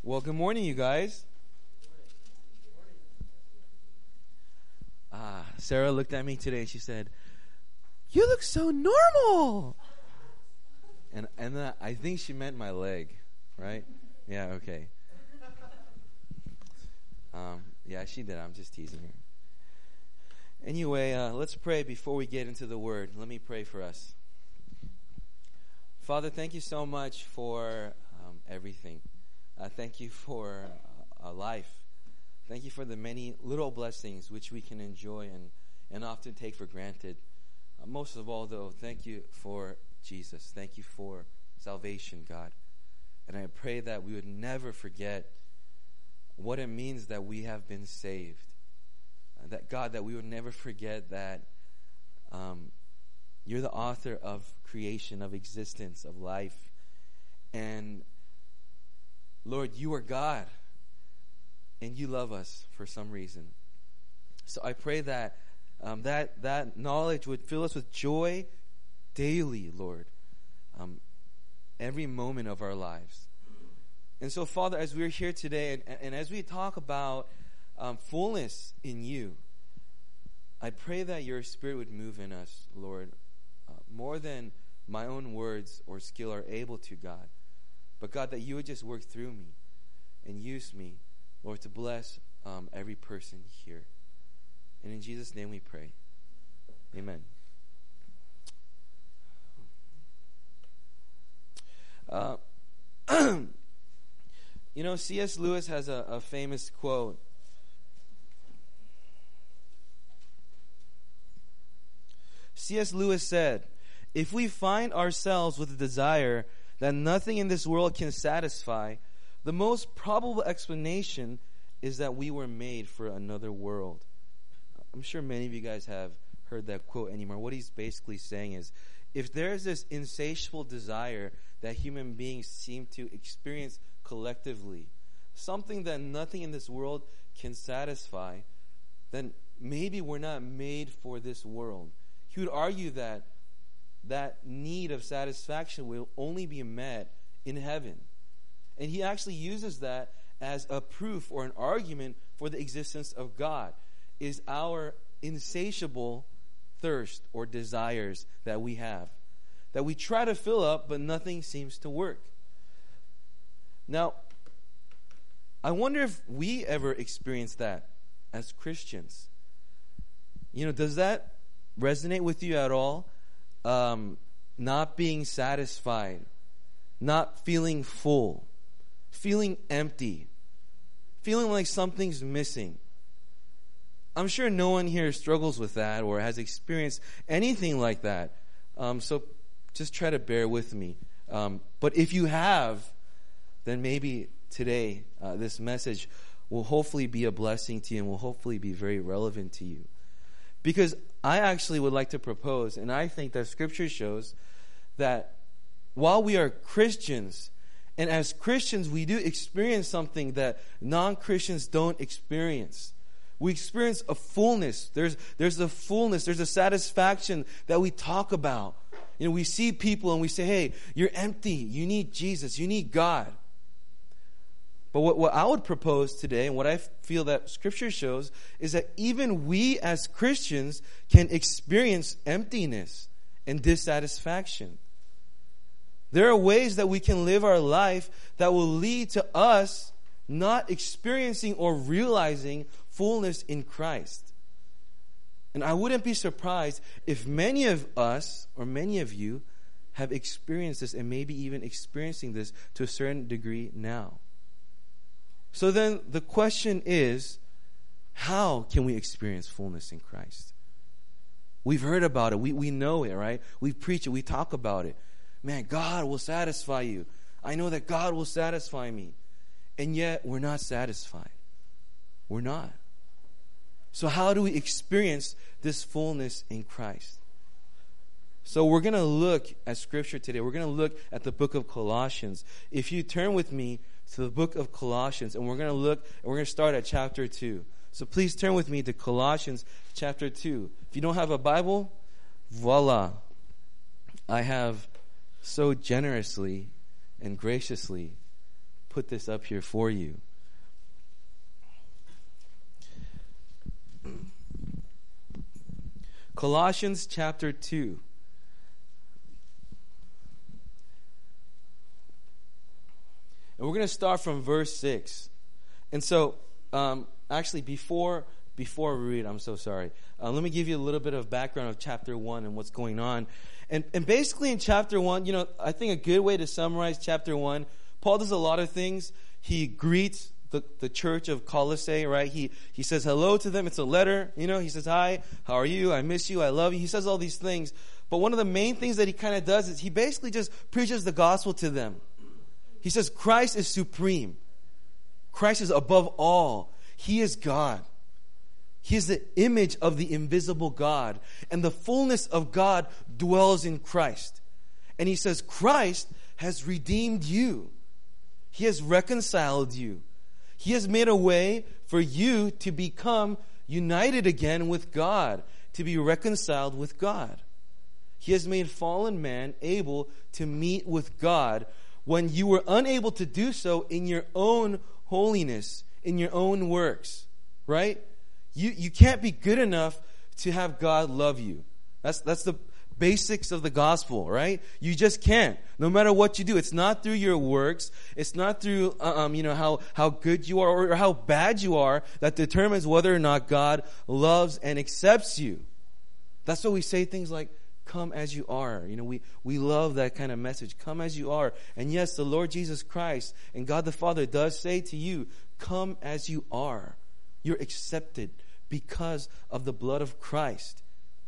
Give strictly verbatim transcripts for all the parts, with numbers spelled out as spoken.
Well, good morning, you guys. Ah, Sarah looked at me today and she said, "You look so normal." And and uh, I think she meant my leg, right? Yeah, okay. Um, yeah, she did. I'm just teasing her. Anyway, uh, let's pray before we get into the Word. Let me pray for us. Father, thank you so much for um, everything. Uh, thank you for uh, life. Thank you for the many little blessings which we can enjoy and, and often take for granted. Uh, most of all, though, thank you for Jesus. Thank you for salvation, God. And I pray that we would never forget what it means that we have been saved. Uh, that, God, that we would never forget that um, you're the author of creation, of existence, of life. And Lord, you are God, and you love us for some reason. So I pray that um, that that knowledge would fill us with joy daily, Lord, um, every moment of our lives. And so, Father, as we're here today, and, and as we talk about um, fullness in you, I pray that your Spirit would move in us, Lord, uh, more than my own words or skill are able to, God. But God, that you would just work through me and use me, Lord, to bless um, every person here. And in Jesus' name we pray. Amen. Uh, you know, C S Lewis has a, a famous quote. C S Lewis said, "If we find ourselves with a desire that nothing in this world can satisfy, the most probable explanation is that we were made for another world." I'm sure many of you guys have heard that quote anymore. What he's basically saying is, if there's this insatiable desire that human beings seem to experience collectively, something that nothing in this world can satisfy, then maybe we're not made for this world. He would argue that that need of satisfaction will only be met in heaven. And he actually uses that as a proof or an argument for the existence of God, is our insatiable thirst or desires that we have, that we try to fill up, but nothing seems to work. Now, I wonder if we ever experience that as Christians. You know, does that resonate with you at all? Um, not being satisfied, not feeling full, feeling empty, feeling like something's missing. I'm sure no one here struggles with that or has experienced anything like that. Um, so just try to bear with me. Um, but if you have, then maybe today uh, this message will hopefully be a blessing to you and will hopefully be very relevant to you. Because I actually would like to propose, and I think that Scripture shows that while we are Christians, and as Christians we do experience something that non-Christians don't experience. We experience a fullness. There's there's a fullness, there's a satisfaction that we talk about. You know, we see people and we say, "Hey, you're empty. You need Jesus. You need God." But what, what I would propose today, and what I feel that Scripture shows, is that even we as Christians can experience emptiness and dissatisfaction. There are ways that we can live our life that will lead to us not experiencing or realizing fullness in Christ. And I wouldn't be surprised if many of us, or many of you, have experienced this and maybe even experiencing this to a certain degree now. So then the question is, how can we experience fullness in Christ? We've heard about it. We, we know it, right? We preach it. We talk about it. Man, God will satisfy you. I know that God will satisfy me. And yet, we're not satisfied. We're not. So how do we experience this fullness in Christ? So we're going to look at Scripture today. We're going to look at the book of Colossians. If you turn with me to the book of Colossians, and we're going to look, and we're going to start at chapter two. So please turn with me to Colossians chapter two. If you don't have a Bible, voila. I have so generously and graciously put this up here for you. Colossians chapter two. And we're going to start from verse six. And so, um, actually, before before we read, I'm so sorry. Uh, let me give you a little bit of background of chapter one and what's going on. And and basically in chapter one, you know, I think a good way to summarize chapter one, Paul does a lot of things. He greets the, the church of Colossae, right? He he says hello to them. It's a letter, you know. He says, hi, how are you? I miss you. I love you. He says all these things. But one of the main things that he kind of does is he basically just preaches the gospel to them. He says Christ is supreme. Christ is above all. He is God. He is the image of the invisible God. And the fullness of God dwells in Christ. And he says Christ has redeemed you. He has reconciled you. He has made a way for you to become united again with God, to be reconciled with God. He has made fallen man able to meet with God when you were unable to do so in your own holiness, in your own works, right? You you can't be good enough to have God love you. That's that's the basics of the gospel, right? You just can't. No matter what you do, it's not through your works. It's not through um you know how how good you are or, or how bad you are that determines whether or not God loves and accepts you. That's why we say things like, come as you are. You know, we, we love that kind of message. Come as you are. And yes, the Lord Jesus Christ and God the Father does say to you, come as you are. You're accepted because of the blood of Christ.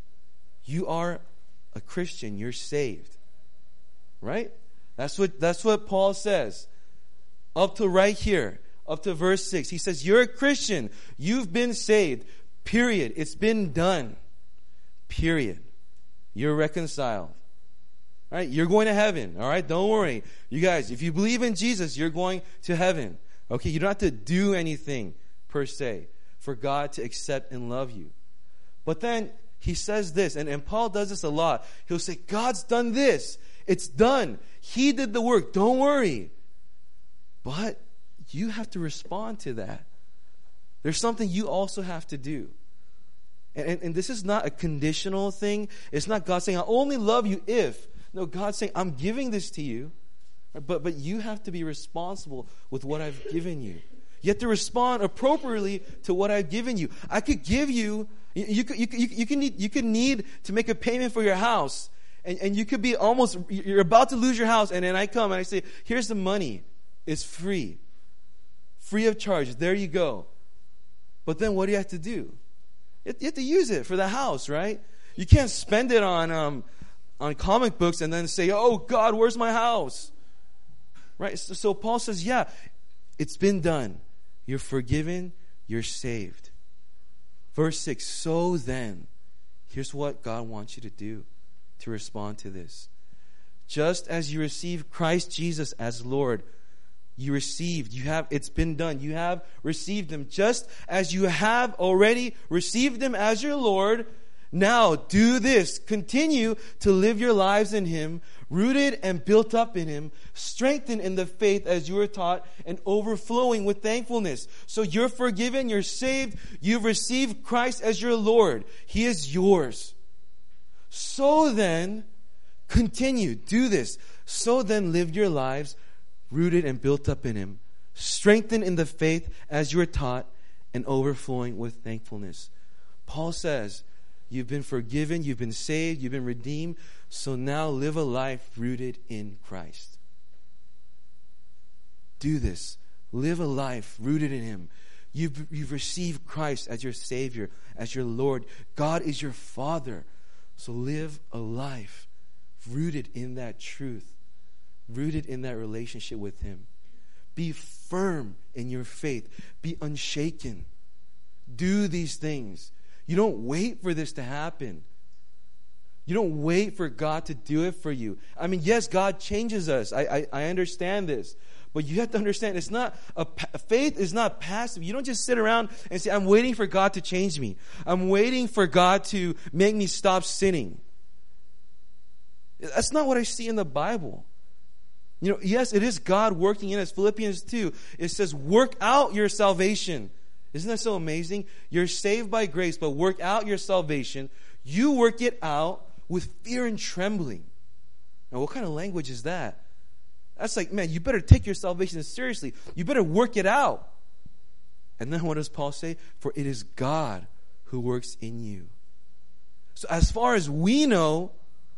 You are a Christian. You're saved. Right? That's what, that's what Paul says. Up to right here, up to verse six. He says, you're a Christian. You've been saved. Period. It's been done. Period. You're reconciled. All right? You're going to heaven. All right? Don't worry. You guys, if you believe in Jesus, you're going to heaven. Okay? You don't have to do anything per se for God to accept and love you. But then he says this, and, and Paul does this a lot. He'll say, God's done this. It's done. He did the work. Don't worry. But you have to respond to that. There's something you also have to do. And, and this is not a conditional thing. It's not God saying, I only love you if. No, God's saying, I'm giving this to you. But, but you have to be responsible with what I've given you. You have to respond appropriately to what I've given you. I could give you, you, you, you, you, you, can need, you could need to make a payment for your house. And, and you could be almost, you're about to lose your house. And then I come and I say, here's the money. It's free. Free of charge. There you go. But then what do you have to do? You have to use it for the house, right? You can't spend it on um, on comic books and then say, oh, God, where's my house? Right? So, so Paul says, yeah, it's been done. You're forgiven. You're saved. Verse six, so then, here's what God wants you to do to respond to this. Just as you receive Christ Jesus as Lord, you received, you have, it's been done. You have received Him. Just as you have already received Him as your Lord, now do this. Continue to live your lives in Him, rooted and built up in Him, strengthened in the faith as you were taught, and overflowing with thankfulness. So you're forgiven, you're saved, you've received Christ as your Lord. He is yours. So then, continue, do this. So then live your lives rooted and built up in Him, strengthened in the faith as you are taught, and overflowing with thankfulness. Paul says, you've been forgiven, you've been saved, you've been redeemed, so now live a life rooted in Christ. Do this. Live a life rooted in Him. You've, you've received Christ as your Savior, as your Lord. God is your Father. So live a life rooted in that truth. Rooted in that relationship with Him. Be firm in your faith. Be unshaken. Do these things. You don't wait for this to happen. You don't wait for God to do it for you. I mean, yes, God changes us. I, I, I understand this. But you have to understand, it's not a, faith is not passive. You don't just sit around and say, I'm waiting for God to change me. I'm waiting for God to make me stop sinning. That's not what I see in the Bible. You know, yes, it is God working in us. Philippians two, it says, work out your salvation. Isn't that so amazing? You're saved by grace, but work out your salvation. You work it out with fear and trembling. Now, what kind of language is that? That's like, man, you better take your salvation seriously. You better work it out. And then what does Paul say? For it is God who works in you. So as far as we know,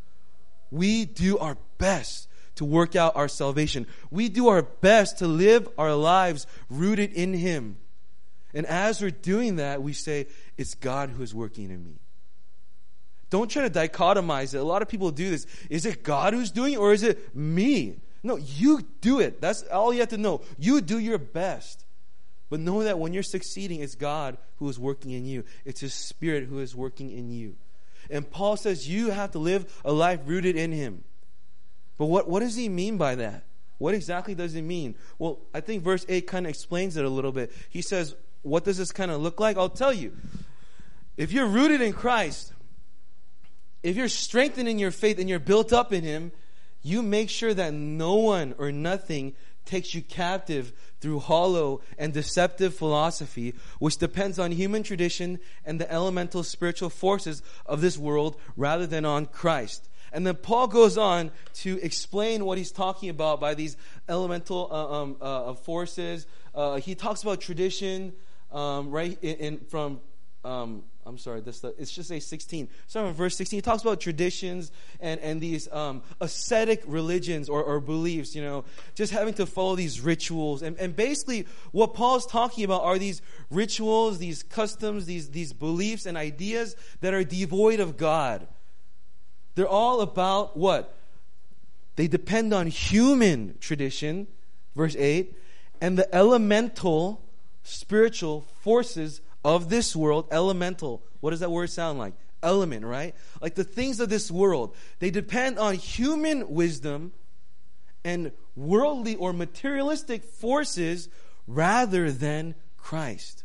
we do our best to work out our salvation. We do our best to live our lives rooted in Him. And as we're doing that, we say, it's God who is working in me. Don't try to dichotomize it. A lot of people do this. Is it God who's doing it, or is it me? No, you do it. That's all you have to know. You do your best. But know that when you're succeeding, it's God who is working in you. It's His Spirit who is working in you. And Paul says you have to live a life rooted in Him. But what, what does he mean by that? What exactly does it mean? Well, I think verse eight kind of explains it a little bit. He says, what does this kind of look like? I'll tell you. If you're rooted in Christ, if you're strengthened in your faith and you're built up in Him, you make sure that no one or nothing takes you captive through hollow and deceptive philosophy, which depends on human tradition and the elemental spiritual forces of this world rather than on Christ. And then Paul goes on to explain what he's talking about by these elemental uh, um, uh, forces. Uh, he talks about tradition, um, right, in, in from... Um, I'm sorry, this it's just a sixteen. So in verse sixteen, he talks about traditions and, and these um, ascetic religions or, or beliefs, you know, just having to follow these rituals. And, and basically what Paul's talking about are these rituals, these customs, these, these beliefs and ideas that are devoid of God. They're all about what? They depend on human tradition, verse eight, and the elemental spiritual forces of this world. Elemental. What does that word sound like? Element, right? Like the things of this world. They depend on human wisdom and worldly or materialistic forces rather than Christ.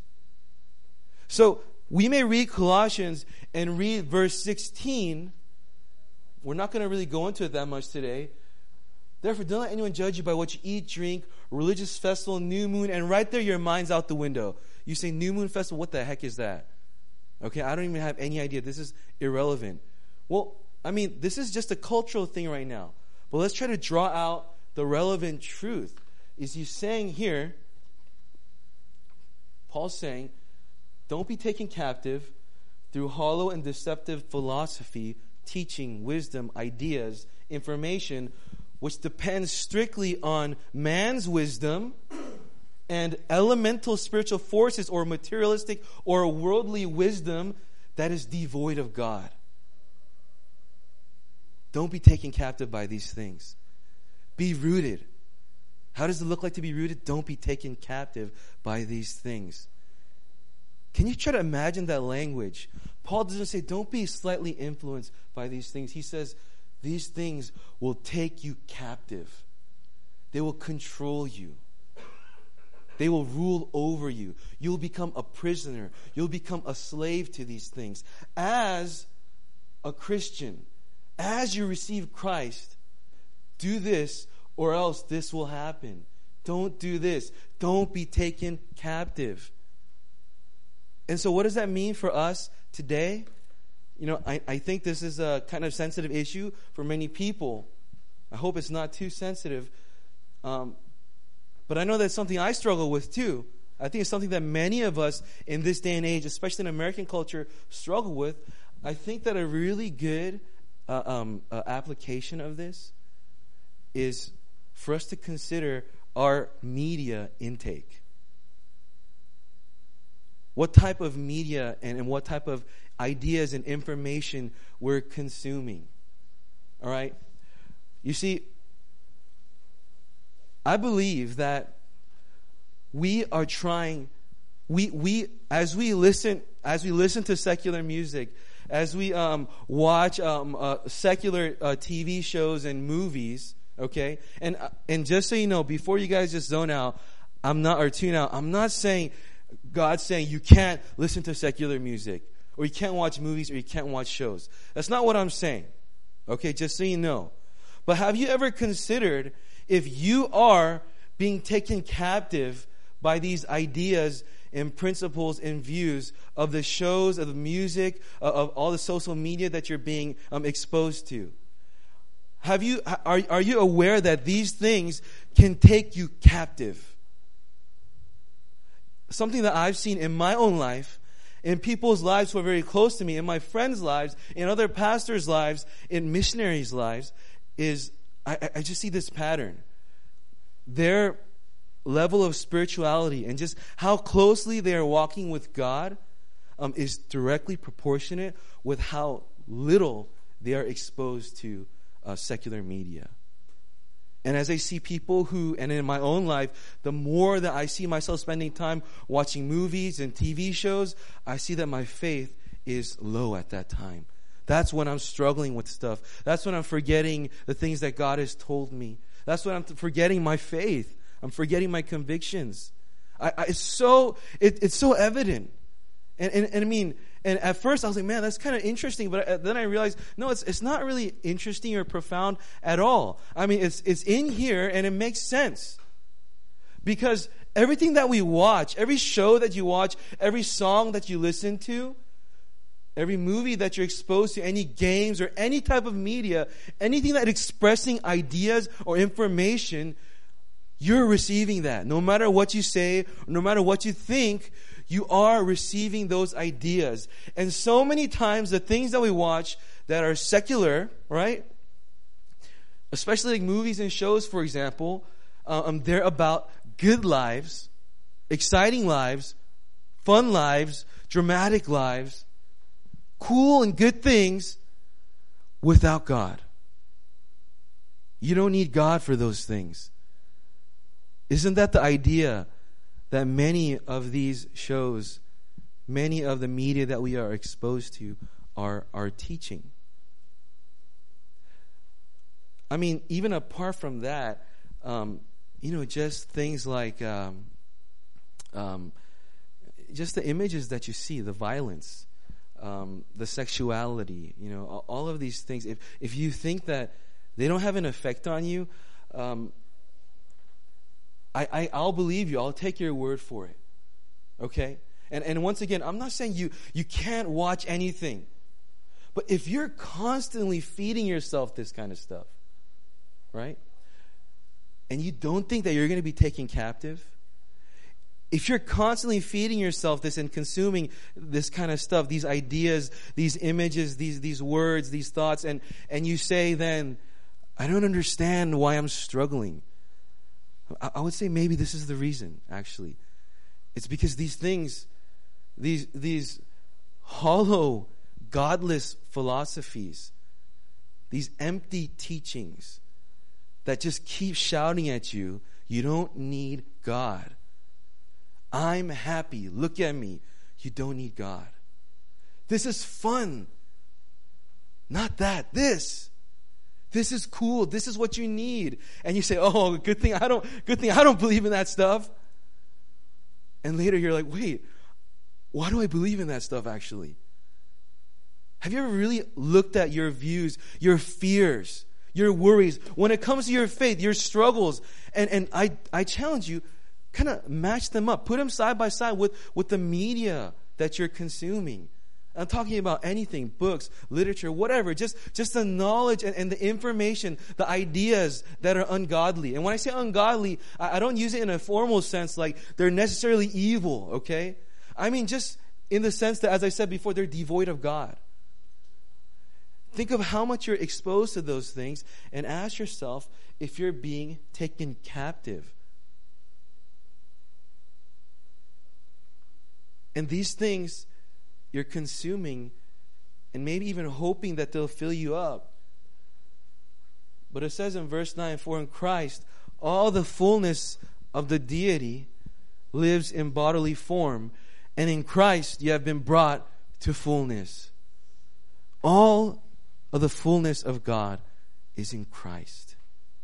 So we may read Colossians and read verse sixteen. We're not going to really go into it that much today. Therefore, don't let anyone judge you by what you eat, drink, religious festival, new moon, and right there your mind's out the window. You say, new moon festival, what the heck is that? Okay, I don't even have any idea. This is irrelevant. Well, I mean, this is just a cultural thing right now. But let's try to draw out the relevant truth. Is he saying here, Paul's saying, don't be taken captive through hollow and deceptive philosophy, teaching, wisdom, ideas, information, which depends strictly on man's wisdom and elemental spiritual forces or materialistic or worldly wisdom that is devoid of God. Don't be taken captive by these things. Be rooted. How does it look like to be rooted? Don't be taken captive by these things. Can you try to imagine that language? Paul doesn't say, don't be slightly influenced by these things. He says, these things will take you captive. They will control you. They will rule over you. You'll become a prisoner. You'll become a slave to these things. As a Christian, as you receive Christ, do this or else this will happen. Don't do this. Don't be taken captive. And so what does that mean for us today? You know, I, I think this is a kind of sensitive issue for many people. I hope it's not too sensitive. Um, but I know that's something I struggle with too. I think it's something that many of us in this day and age, especially in American culture, struggle with. I think that a really good uh, um, uh, application of this is for us to consider our media intake. What type of media and, and what type of ideas and information we're consuming. All right? You see, I believe that we are trying, we we as we listen as we listen to secular music, as we um, watch um, uh, secular uh, T V shows and movies, okay? And and just so you know, before you guys just zone out, I'm not or tune out. I'm not saying God's saying you can't listen to secular music, or you can't watch movies, or you can't watch shows. That's not what I'm saying. Okay, just so you know. But have you ever considered if you are being taken captive by these ideas and principles and views of the shows, of the music, of, of all the social media that you're being um, exposed to, have you are are you aware that these things can take you captive? Something that I've seen in my own life, in people's lives who are very close to me, in my friends' lives, in other pastors' lives, in missionaries' lives, is I, I just see this pattern. Their level of spirituality and just how closely they are walking with God um, is directly proportionate with how little they are exposed to uh, secular media. And as I see people who, and in my own life, the more that I see myself spending time watching movies and T V shows, I see that my faith is low at that time. That's when I'm struggling with stuff. That's when I'm forgetting the things that God has told me. That's when I'm forgetting my faith. I'm forgetting my convictions. I, I, it's so it, it's so evident. And, and and I mean, and at first I was like, man, that's kind of interesting. But then I realized, no, it's it's not really interesting or profound at all. I mean, it's it's in here and it makes sense. Because everything that we watch, every show that you watch, every song that you listen to, every movie that you're exposed to, any games or any type of media, anything that expressing ideas or information, you're receiving that. No matter what you say, no matter what you think, you are receiving those ideas. And so many times the things that we watch that are secular, right? Especially like movies and shows, for example, um, they're about good lives, exciting lives, fun lives, dramatic lives, cool and good things without God. You don't need God for those things. Isn't that the idea that many of these shows, many of the media that we are exposed to are, are teaching? I mean, even apart from that, um, you know, just things like um, um, just the images that you see, the violence, um, the sexuality, you know, all of these things. If if you think that they don't have an effect on you, um, I, I, I'll believe you. I'll take your word for it. Okay? And and once again, I'm not saying you, you can't watch anything. But if you're constantly feeding yourself this kind of stuff, right? And you don't think that you're going to be taken captive, if you're constantly feeding yourself this and consuming this kind of stuff, these ideas, these images, these these words, these thoughts, and, and you say then, I don't understand why I'm struggling. I would say maybe this is the reason, actually. It's because these things, these these hollow, godless philosophies, these empty teachings that just keep shouting at you, you don't need God. I'm happy. Look at me. You don't need God. This is fun. Not that. This. This is cool. This is what you need. And you say, "Oh, good thing I don't good thing I don't believe in that stuff." And later you're like, "Wait, why do I believe in that stuff actually?" Have you ever really looked at your views, your fears, your worries when it comes to your faith, your struggles? And and I I challenge you, kind of match them up. Put them side by side with, with the media that you're consuming. I'm talking about anything, books, literature, whatever. Just, just the knowledge and, and the information, the ideas that are ungodly. And when I say ungodly, I, I don't use it in a formal sense like they're necessarily evil, okay? I mean just in the sense that, as I said before, they're devoid of God. Think of how much you're exposed to those things and ask yourself if you're being taken captive. And these things you're consuming and maybe even hoping that they'll fill you up. But it says in verse nine, for in Christ all the fullness of the deity lives in bodily form, and in Christ you have been brought to fullness. All of the fullness of God is in Christ.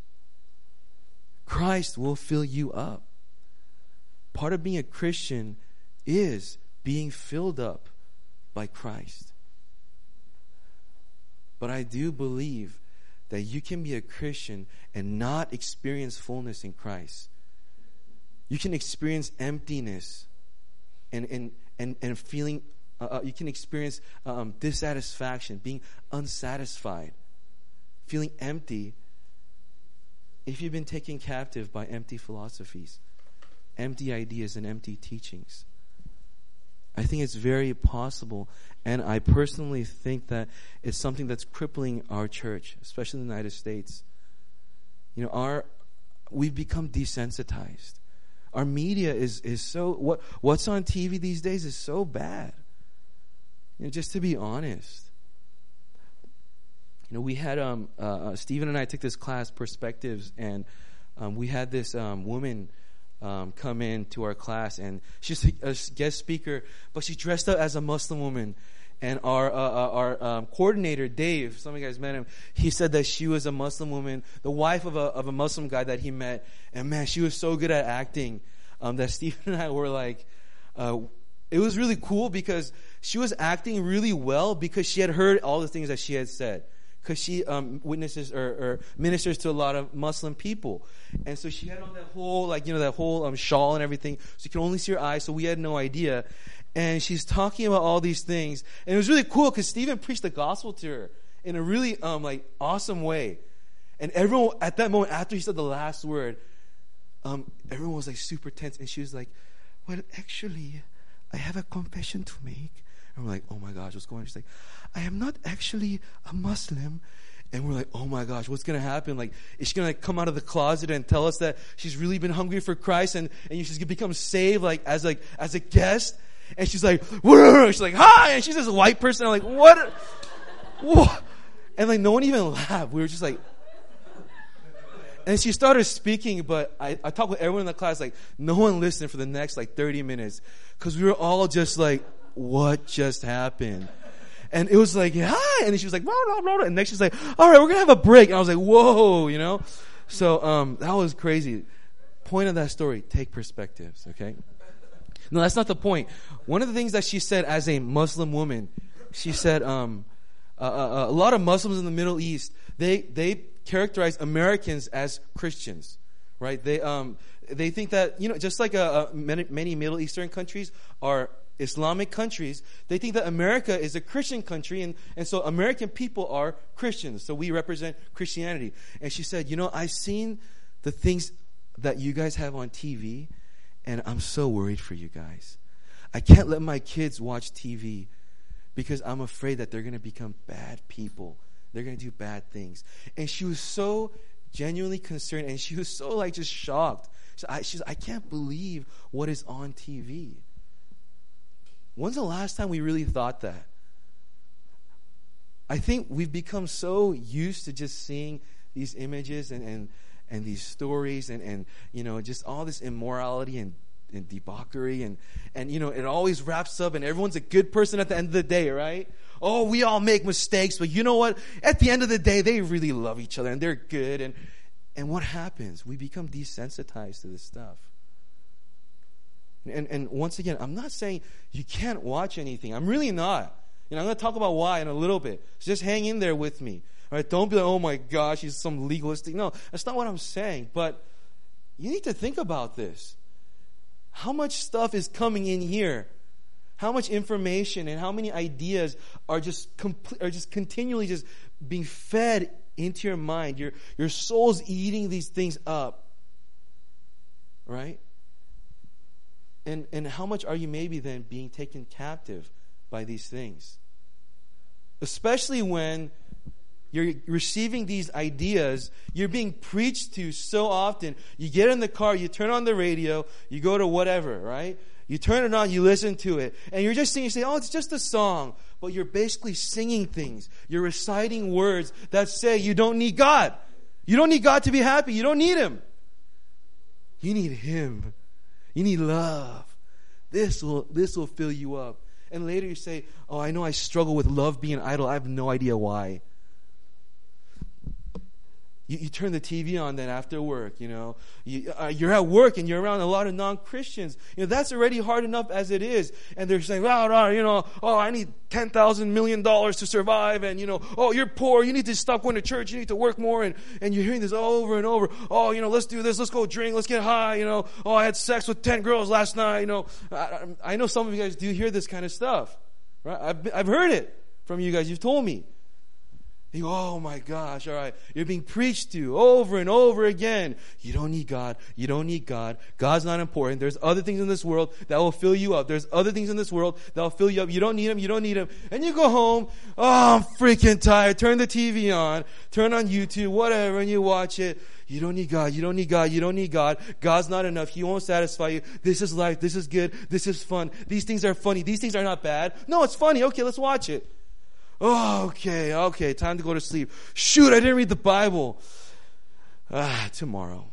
Christ will fill you up. Part of being a Christian is being filled up by Christ. But I do believe that you can be a Christian and not experience fullness in Christ. You can experience emptiness and and and, and feeling, uh, you can experience um, dissatisfaction, being unsatisfied, feeling empty if you've been taken captive by empty philosophies, empty ideas, and empty teachings. I think it's very possible, and I personally think that it's something that's crippling our church, especially in the United States. You know, our we've become desensitized. Our media is is so what what's on T V these days is so bad. You know, just to be honest. You know, we had um uh, Stephen and I took this class, Perspectives, and um, we had this um, woman um, come in to our class, and she's a, a guest speaker, but she dressed up as a Muslim woman. And our uh, our um, coordinator, Dave, some of you guys met him. He said that she was a Muslim woman, the wife of a of a Muslim guy that he met. And man, she was so good at acting um, that Stephen and I were like, uh, it was really cool because she was acting really well because she had heard all the things that she had said. Because she um, witnesses or, or ministers to a lot of Muslim people, and so she had on that whole like you know that whole um, shawl and everything, so you can only see her eyes. So we had no idea. And she's talking about all these things. And it was really cool because Stephen preached the gospel to her in a really um, like awesome way. And everyone, at that moment, after he said the last word, um, everyone was like super tense. And she was like, well, actually, I have a confession to make. And we're like, oh my gosh, what's going on? She's like, I am not actually a Muslim. And we're like, oh my gosh, what's going to happen? Like, is she going to like come out of the closet and tell us that she's really been hungry for Christ and, and she's going to become saved like as like as a guest? And she's like, whoa. She's like, hi. And she's this white person. I'm like, what? What? And like, no one even laughed. We were just like, and she started speaking, but I, I talked with everyone in the class, like, no one listened for the next like thirty minutes. Cause we were all just like, what just happened? And it was like, hi. And then she was like, blah, blah, blah. And next she's like, all right, we're going to have a break. And I was like, whoa, you know? So, um, that was crazy. Point of that story, take perspectives, okay? No, that's not the point. One of the things that she said as a Muslim woman, she said um, uh, uh, a lot of Muslims in the Middle East, they they characterize Americans as Christians, right? They um they think that, you know, just like uh, uh, many, many Middle Eastern countries are Islamic countries, they think that America is a Christian country, and, and so American people are Christians, so we represent Christianity. And she said, you know, I've seen the things that you guys have on T V, and I'm so worried for you guys. I can't let my kids watch T V because I'm afraid that they're going to become bad people. They're going to do bad things. And she was so genuinely concerned, and she was so like just shocked. So I, she's, I can't believe what is on T V. When's the last time we really thought that? I think we've become so used to just seeing these images and, and and these stories and, and you know, just all this immorality and, and debauchery and, and, you know, it always wraps up and everyone's a good person at the end of the day, right? Oh, we all make mistakes, but you know what? At the end of the day, they really love each other and they're good. And, and what happens? We become desensitized to this stuff. And, and once again, I'm not saying you can't watch anything. I'm really not. You know, I'm going to talk about why in a little bit. So just hang in there with me. All right, don't be like, oh my gosh, he's some legalistic. No, that's not what I'm saying. But you need to think about this. How much stuff is coming in here? How much information and how many ideas are just compl- are just continually just being fed into your mind? Your your soul's eating these things up, right? And and how much are you maybe then being taken captive by these things? Especially when you're receiving these ideas, you're being preached to so often. You get in the car, you turn on the radio, you go to whatever, right? You turn it on, you listen to it, and you're just singing, you say, oh, it's just a song. But you're basically singing things. You're reciting words that say you don't need God. You don't need God to be happy. You don't need Him. You need Him. You need love. This will, this will fill you up. And later you say, oh, I know I struggle with love being idle. I have no idea why. You, you turn the T V on then after work, you know. You, uh, you're at work and you're around a lot of non-Christians. You know, that's already hard enough as it is. And they're saying, well, oh, you know, oh, I need ten thousand million dollars to survive. And, you know, oh, you're poor. You need to stop going to church. You need to work more. And, and you're hearing this over and over. Oh, you know, let's do this. Let's go drink. Let's get high. You know, oh, I had sex with ten girls last night. You know, I, I know some of you guys do hear this kind of stuff, right? I've, I've heard it from you guys. You've told me. You go, oh my gosh, all right. You're being preached to over and over again. You don't need God. You don't need God. God's not important. There's other things in this world that will fill you up. There's other things in this world that will fill you up. You don't need them. You don't need them. And you go home, oh, I'm freaking tired. Turn the T V on. Turn on YouTube, whatever, and you watch it. You don't need God. You don't need God. You don't need God. God's not enough. He won't satisfy you. This is life. This is good. This is fun. These things are funny. These things are not bad. No, it's funny. Okay, let's watch it. Oh, okay, okay, time to go to sleep. Shoot, I didn't read the Bible. Ah, tomorrow.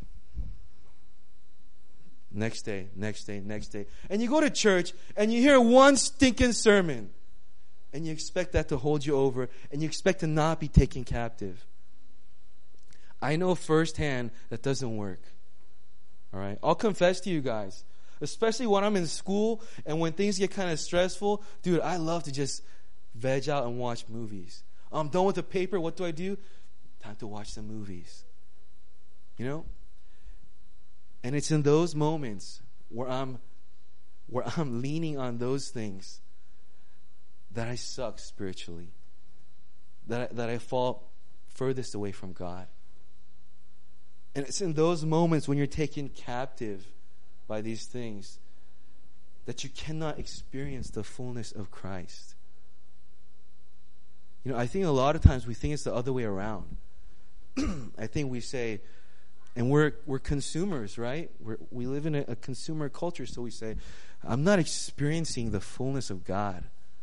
Next day, next day, next day. And you go to church and you hear one stinking sermon. And you expect that to hold you over. And you expect to not be taken captive. I know firsthand that doesn't work. All right? I'll confess to you guys. Especially when I'm in school and when things get kind of stressful. Dude, I love to just veg out and watch movies. I'm done with the paper. What do I do? Time to watch some movies. You know? And it's in those moments where I'm where I'm leaning on those things that I suck spiritually. That I, that I fall furthest away from God. And it's in those moments when you're taken captive by these things that you cannot experience the fullness of Christ. You know, I think a lot of times we think it's the other way around. I think we say, and we're we're consumers, right? We're, we live in a, a consumer culture, so we say, I'm not experiencing the fullness of God.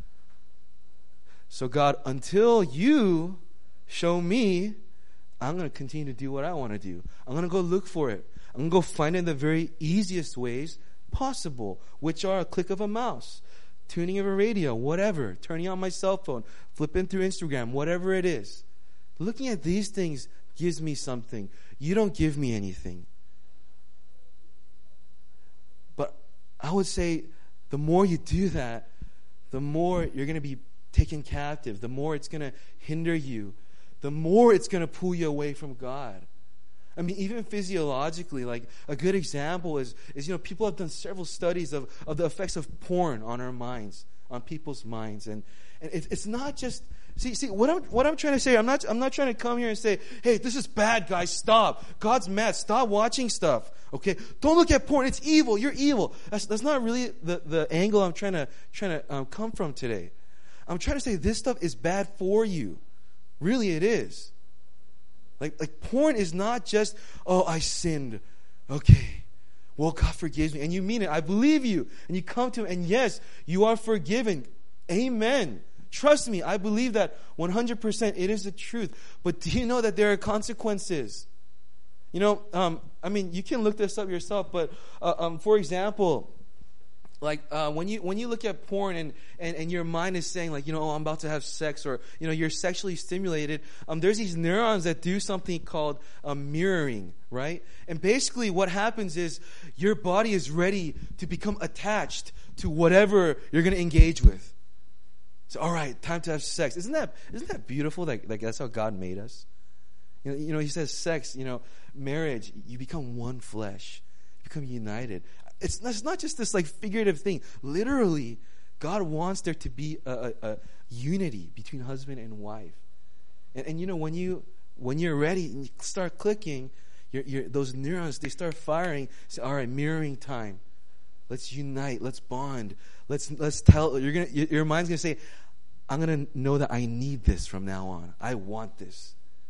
So God, until you show me, I'm going to continue to do what I want to do. I'm going to go look for it. I'm going to go find it in the very easiest ways possible, which are a click of a mouse. Tuning of a radio, whatever, turning on my cell phone, flipping through Instagram, whatever it is. Looking at these things gives me something. You don't give me anything. But I would say the more you do that, the more you're going to be taken captive, the more it's going to hinder you, the more it's going to pull you away from God. I mean, even physiologically, like a good example is, is you know, people have done several studies of, of the effects of porn on our minds, on people's minds. And, and it, it's not just, see, see, what I'm, what I'm trying to say, I'm not, I'm not trying to come here and say, hey, this is bad, guys, stop. God's mad, stop watching stuff, okay? Don't look at porn, it's evil, you're evil. That's, that's not really the, the angle I'm trying to, trying to um, come from today. I'm trying to say this stuff is bad for you. Really, it is. Like, like porn is not just, oh, I sinned. Okay. Well, God forgives me. And you mean it. I believe you. And you come to Him. And yes, you are forgiven. Amen. Trust me. I believe that one hundred percent. It is the truth. But do you know that there are consequences? You know, um, I mean, you can look this up yourself. But, uh, um, for example, like uh, when you when you look at porn and, and, and your mind is saying like, you know, oh, I'm about to have sex, or, you know, you're sexually stimulated, um, there's these neurons that do something called um, mirroring, right? And basically what happens is your body is ready to become attached to whatever you're going to engage with. So, all right, time to have sex. Isn't that isn't that beautiful? Like, like that's how God made us. You know, you know, He says sex, you know, marriage, you become one flesh. You become united. It's not, it's not just this like figurative thing. Literally, God wants there to be a, a, a unity between husband and wife. And, and you know, when you when you're ready and you start clicking, you're, you're, those neurons, they start firing. Say, all right, mirroring time. Let's unite. Let's bond. Let's let's tell. You're gonna your mind's gonna say, I'm gonna know that I need this from now on. I want this.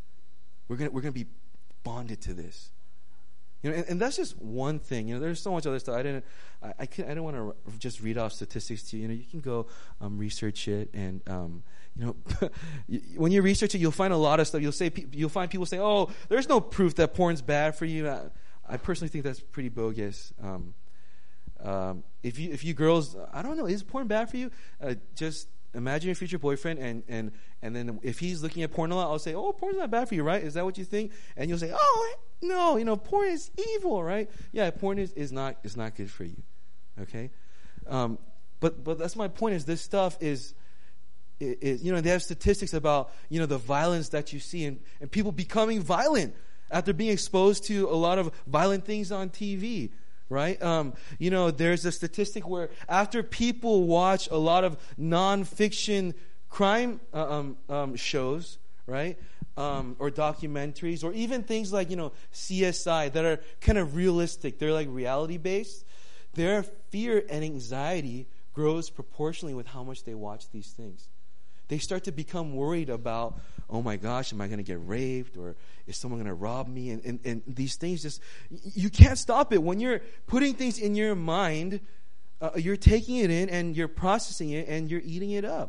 We're gonna we're gonna be bonded to this. You know, and, and that's just one thing. You know, there's so much other stuff. I didn't, I, I, can, I didn't want to just read off statistics to you. You know, you can go um, research it, and um, you know, when you research it, you'll find a lot of stuff. You'll say, you'll find people say, "Oh, there's no proof that porn's bad for you." I, I personally think that's pretty bogus. Um, um, if you, if you girls, I don't know, is porn bad for you? Uh, just imagine your future boyfriend, and, and, and then if he's looking at porn a lot, I'll say, oh, porn's not bad for you, right? Is that what you think? And you'll say, oh, no, you know, porn is evil, right? Yeah, porn is, is not is not good for you, okay? Um, but but that's my point, is this stuff is, is, you know, they have statistics about, you know, the violence that you see, and, and people becoming violent after being exposed to a lot of violent things on T V, right? Um, you know, there's a statistic where after people watch a lot of nonfiction crime uh, um, um, shows, right, um, or documentaries, or even things like, you know, C S I that are kind of realistic, they're like reality-based, their fear and anxiety grows proportionally with how much they watch these things. They start to become worried about, oh my gosh, am I going to get raped, or is someone going to rob me? And, and, and these things just, you can't stop it. When you're putting things in your mind, uh, you're taking it in and you're processing it and you're eating it up.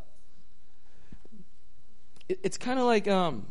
It, it's kind of like, um,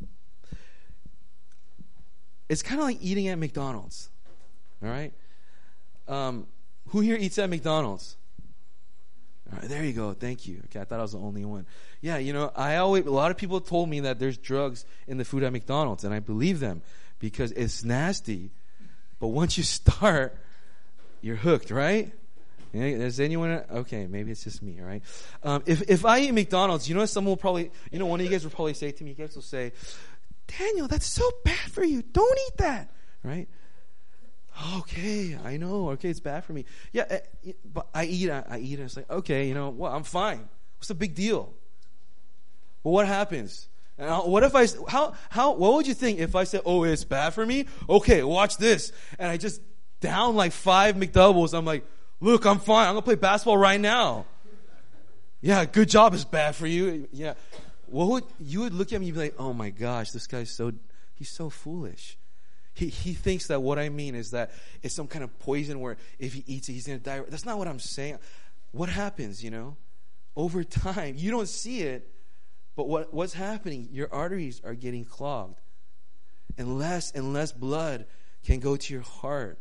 it's kind of like eating at McDonald's. All right? Um, who here eats at McDonald's? All right, there you go. Thank you. Okay, I thought I was the only one. Yeah, you know, I always, a lot of people told me that there's drugs in the food at McDonald's, and I believe them because it's nasty. But once you start, you're hooked, right? Is anyone? Okay, maybe it's just me. All right. Um, if if I eat McDonald's, you know, someone will probably, you know, one of you guys will probably say to me, you guys will say, "Daniel, that's so bad for you. Don't eat that." Right? Okay, I know. Okay, it's bad for me. Yeah, but I eat. I, I eat. And it's like, okay, you know, well, I'm fine. What's the big deal? But what happens? And I'll, what if I? How? How? What would you think if I said, "Oh, it's bad for me"? Okay, watch this. And I just down like five McDoubles. I'm like, look, I'm fine. I'm gonna play basketball right now. Yeah, good job. It's bad for you. Yeah. What would you would look at me and be like, oh my gosh, this guy's so he's so foolish. He he thinks that what I mean is that it's some kind of poison where if he eats it, he's going to die. That's not what I'm saying. What happens, you know? Over time, you don't see it, but what what's happening? Your arteries are getting clogged. And less and less blood can go to your heart.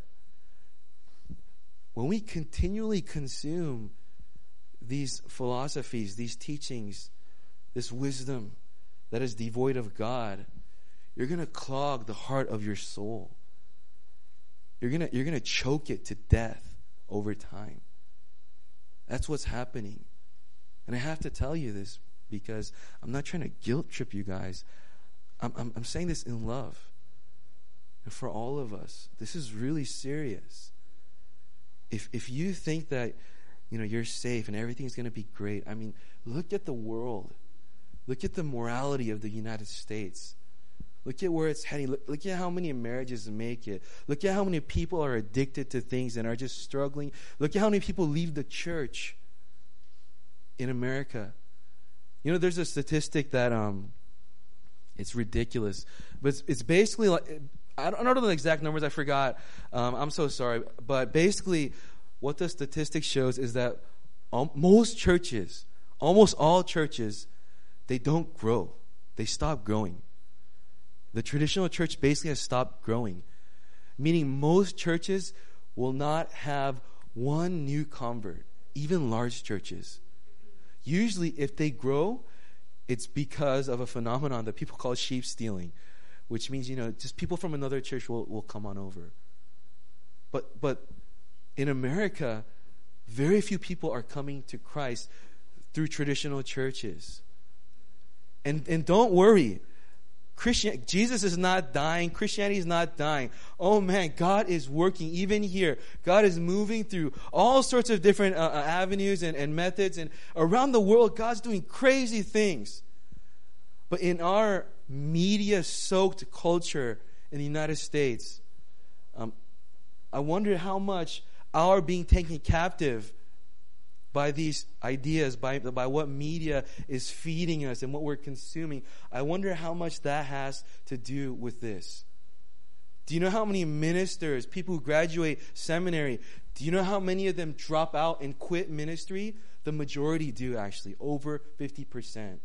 When we continually consume these philosophies, these teachings, this wisdom that is devoid of God, you're going to clog the heart of your soul. You're going to you're going to choke it to death over time. That's what's happening. And I have to tell you this because I'm not trying to guilt trip you guys. I'm I'm, I'm saying this in love. And for all of us, this is really serious. If if you think that, you know, you're safe and everything's going to be great, I mean, look at the world. Look at the morality of the United States. Look at where it's heading. Look, look at how many marriages make it. Look at how many people are addicted to things and are just struggling. Look at how many people leave the church in America. You know, there's a statistic that um, it's ridiculous, but it's, it's basically like, I don't, I don't know the exact numbers. I forgot. Um, I'm so sorry, but basically, what the statistic shows is that um, most churches, almost all churches, they don't grow. They stop growing. The traditional church basically has stopped growing, meaning most churches will not have one new convert, even large churches. Usually, if they grow, it's because of a phenomenon that people call sheep stealing, which means, you know, just people from another church will, will come on over. But but in America, very few people are coming to Christ through traditional churches. And and don't worry. Christian, Jesus is not dying. Christianity is not dying. Oh man, God is working even here. God is moving through all sorts of different uh, avenues and, and methods. And around the world, God's doing crazy things. But in our media-soaked culture in the United States, um, I wonder how much our being taken captive by these ideas, by by what media is feeding us and what we're consuming. I wonder how much that has to do with this. Do you know how many ministers, people who graduate seminary, do you know how many of them drop out and quit ministry? The majority do, actually, over fifty percent.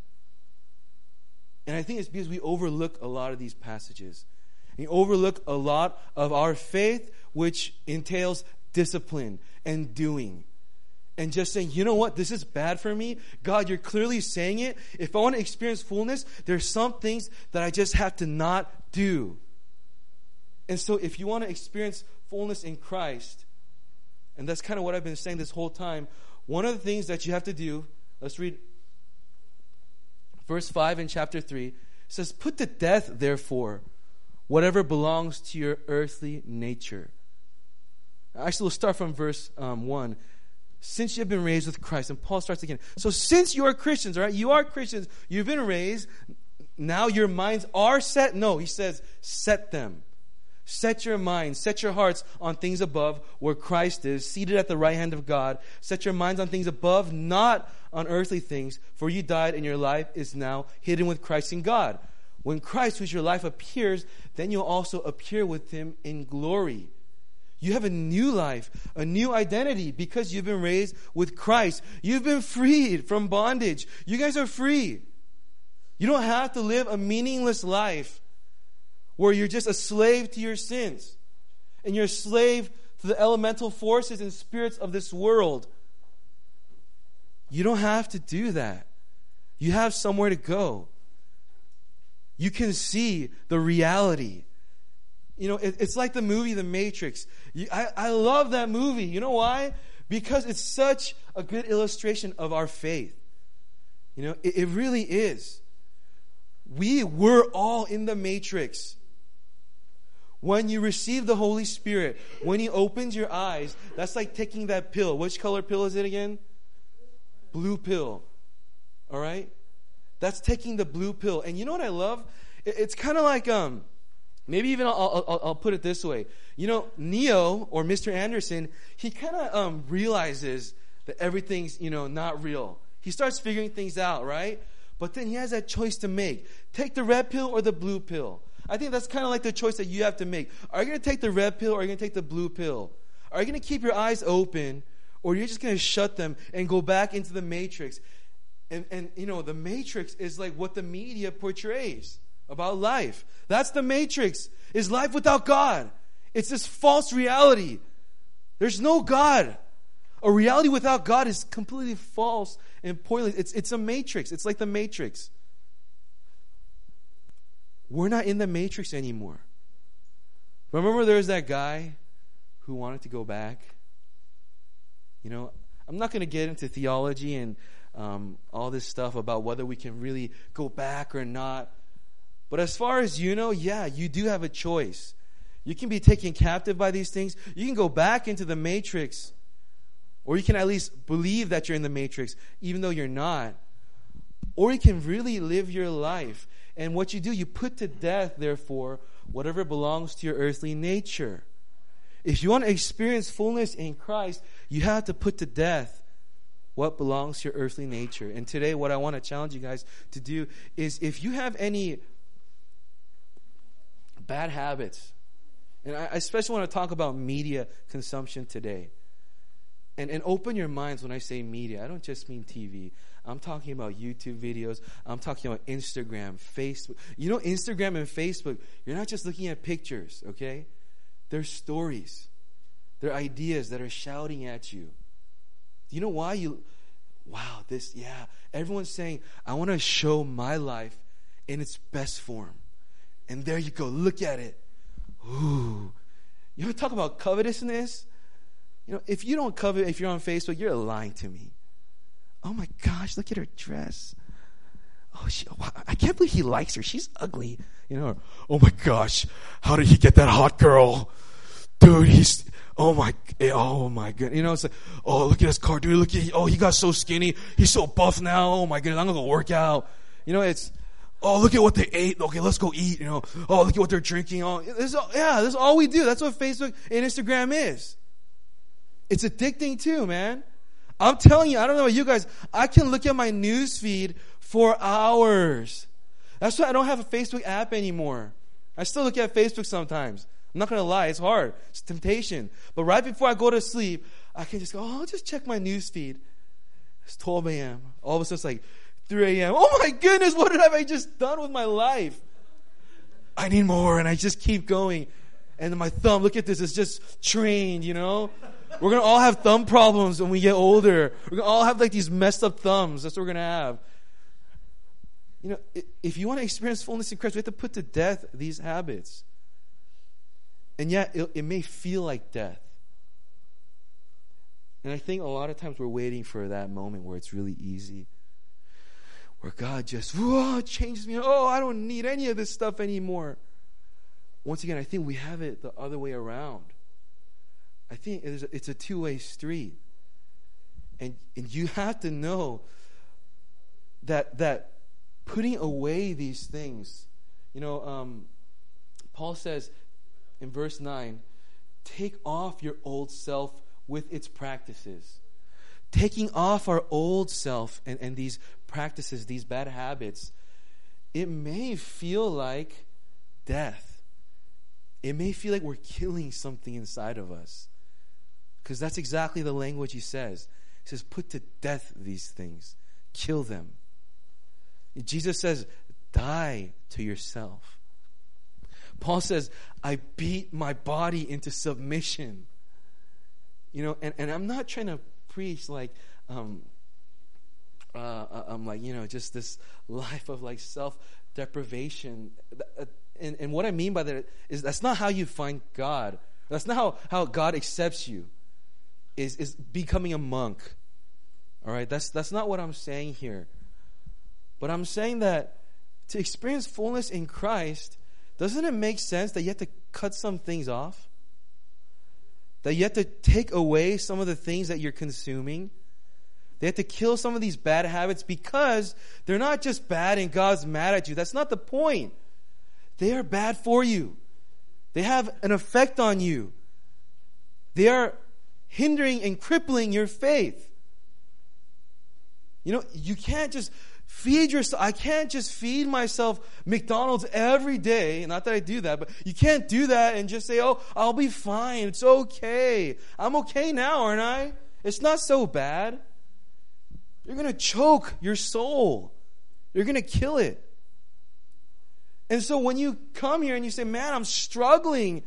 And I think it's because we overlook a lot of these passages. We overlook a lot of our faith, which entails discipline and doing. and just saying, you know what, this is bad for me. God, you're clearly saying it. If I want to experience fullness, there's some things that I just have to not do. And so if you want to experience fullness in Christ, and that's kind of what I've been saying this whole time, one of the things that you have to do, let's read verse five in chapter three. It says, put to death, therefore, whatever belongs to your earthly nature. Actually, we'll start from verse um, one. Since you have been raised with Christ. And Paul starts again. So since you are Christians, all right? You are Christians. You've been raised. Now your minds are set. No, he says, set them. Set your minds, set your hearts on things above where Christ is, seated at the right hand of God. Set your minds on things above, not on earthly things. For you died and your life is now hidden with Christ in God. When Christ, who's your life, appears, then you'll also appear with him in glory. You have a new life, a new identity because you've been raised with Christ. You've been freed from bondage. You guys are free. You don't have to live a meaningless life where you're just a slave to your sins and you're a slave to the elemental forces and spirits of this world. You don't have to do that. You have somewhere to go. You can see the reality. You know, it, it's like the movie The Matrix. You, I, I love that movie. You know why? Because it's such a good illustration of our faith. You know, it, it really is. We were all in the Matrix. When you receive the Holy Spirit, when he opens your eyes, that's like taking that pill. Which color pill is it again? Blue pill. All right? That's taking the blue pill. And you know what I love? It, it's kind of like, um, maybe even I'll, I'll, I'll put it this way. You know, Neo, or Mister Anderson, he kind of um, realizes that everything's, you know, not real. He starts figuring things out, right? But then he has that choice to make. Take the red pill or the blue pill. I think that's kind of like the choice that you have to make. Are you going to take the red pill or are you going to take the blue pill? Are you going to keep your eyes open or you're just going to shut them and go back into the Matrix? And, and you know, the Matrix is like what the media portrays about life. That's the Matrix, is life without God. It's this false reality. There's no God. A reality without God is completely false and pointless. It's, it's a Matrix. It's like the Matrix. We're not in the Matrix anymore. Remember there was that guy who wanted to go back? You know, I'm not going to get into theology and um, all this stuff about whether we can really go back or not. But as far as you know, yeah, you do have a choice. You can be taken captive by these things. You can go back into the Matrix. Or you can at least believe that you're in the Matrix, even though you're not. Or you can really live your life. And what you do, you put to death, therefore, whatever belongs to your earthly nature. If you want to experience fullness in Christ, you have to put to death what belongs to your earthly nature. And today, what I want to challenge you guys to do is, if you have any bad habits, and I especially want to talk about media consumption today. And, and open your minds when I say media. I don't just mean T V. I'm talking about YouTube videos. I'm talking about Instagram, Facebook. You know, Instagram and Facebook, you're not just looking at pictures, okay? They're stories. They're ideas that are shouting at you. Do you know why? You, wow, this, yeah. Everyone's saying, I want to show my life in its best form. And there you go. Look at it. Ooh. You want to talk about covetousness? You know, if you don't covet, if you're on Facebook, you're lying to me. Oh my gosh, look at her dress. Oh, she, I can't believe he likes her. She's ugly. You know, oh my gosh, how did he get that hot girl? Dude, he's, oh my, oh my goodness. You know, it's like, oh, look at his car, dude. Look at, oh, he got so skinny. He's so buff now. Oh my goodness, I'm going to go work out. You know, it's, oh, look at what they ate. Okay, let's go eat. You know, oh, look at what they're drinking. Oh, this is, yeah, this is all we do. That's what Facebook and Instagram is. It's addicting too, man. I'm telling you, I don't know about you guys, I can look at my news feed for hours. That's why I don't have a Facebook app anymore. I still look at Facebook sometimes. I'm not going to lie, it's hard. It's temptation. But right before I go to sleep, I can just go, oh, I'll just check my news feed. It's twelve a.m. All of a sudden it's like three a.m. Oh my goodness, what have I just done with my life? I need more, and I just keep going. And my thumb, look at this, it's just trained, you know. We're going to all have thumb problems when we get older. We're going to all have like these messed up thumbs. That's what we're going to have. You know, if you want to experience fullness in Christ, we have to put to death these habits. And yet, it, it may feel like death. And I think a lot of times we're waiting for that moment where it's really easy. Where God just, whoa, changes me. Oh, I don't need any of this stuff anymore. Once again, I think we have it the other way around. I think it's a, it's a two-way street. And, and you have to know that that putting away these things, you know, um, Paul says in verse nine, take off your old self with its practices. Taking off our old self and, and these practices, these bad habits, it may feel like death. It may feel like we're killing something inside of us. Because that's exactly the language he says. He says, put to death these things. Kill them. Jesus says, die to yourself. Paul says, I beat my body into submission. You know, and, and I'm not trying to preach like, um, uh, I'm like, you know, just this life of like self-deprivation. And, and what I mean by that is that's not how you find God. That's not how, how God accepts you, is, is becoming a monk. All right, that's that's not what I'm saying here. But I'm saying that to experience fullness in Christ, doesn't it make sense that you have to cut some things off? That you have to take away some of the things that you're consuming? They have to kill some of these bad habits because they're not just bad and God's mad at you. That's not the point. They are bad for you. They have an effect on you. They are hindering and crippling your faith. You know, you can't just feed yourself. I can't just feed myself McDonald's every day. Not that I do that, but you can't do that and just say, oh, I'll be fine. It's okay. I'm okay now, aren't I? It's not so bad. You're going to choke your soul. You're going to kill it. And so when you come here and you say, man, I'm struggling.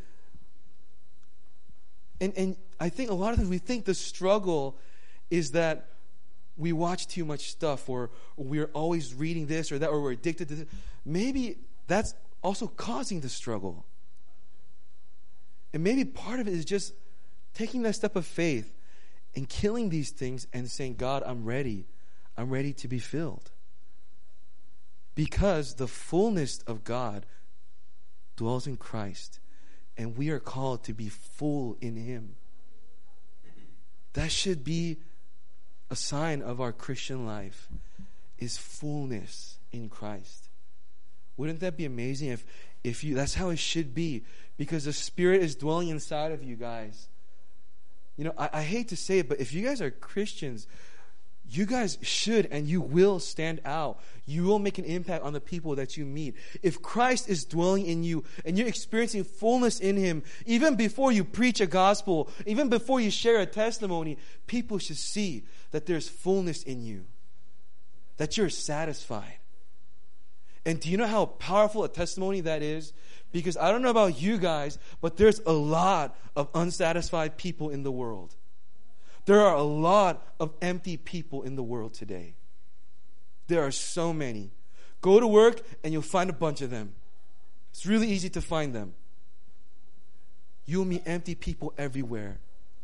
And, and I think a lot of times we think the struggle is that we watch too much stuff, or, or we're always reading this or that, or we're addicted to this. Maybe that's also causing the struggle. And maybe part of it is just taking that step of faith and killing these things and saying, God, I'm ready. I'm ready to be filled. Because the fullness of God dwells in Christ, and we are called to be full in Him. That should be a sign of our Christian life, is fullness in Christ. Wouldn't that be amazing if, if you, that's how it should be, because the Spirit is dwelling inside of you guys. You know, I, I hate to say it, but if you guys are Christians, you guys should and you will stand out. You will make an impact on the people that you meet. If Christ is dwelling in you and you're experiencing fullness in Him, even before you preach a gospel, even before you share a testimony, people should see that there's fullness in you, that you're satisfied. And do you know how powerful a testimony that is? Because I don't know about you guys, but there's a lot of unsatisfied people in the world. There are a lot of empty people in the world today. There are so many. Go to work and you'll find a bunch of them. It's really easy to find them. You'll meet empty people everywhere.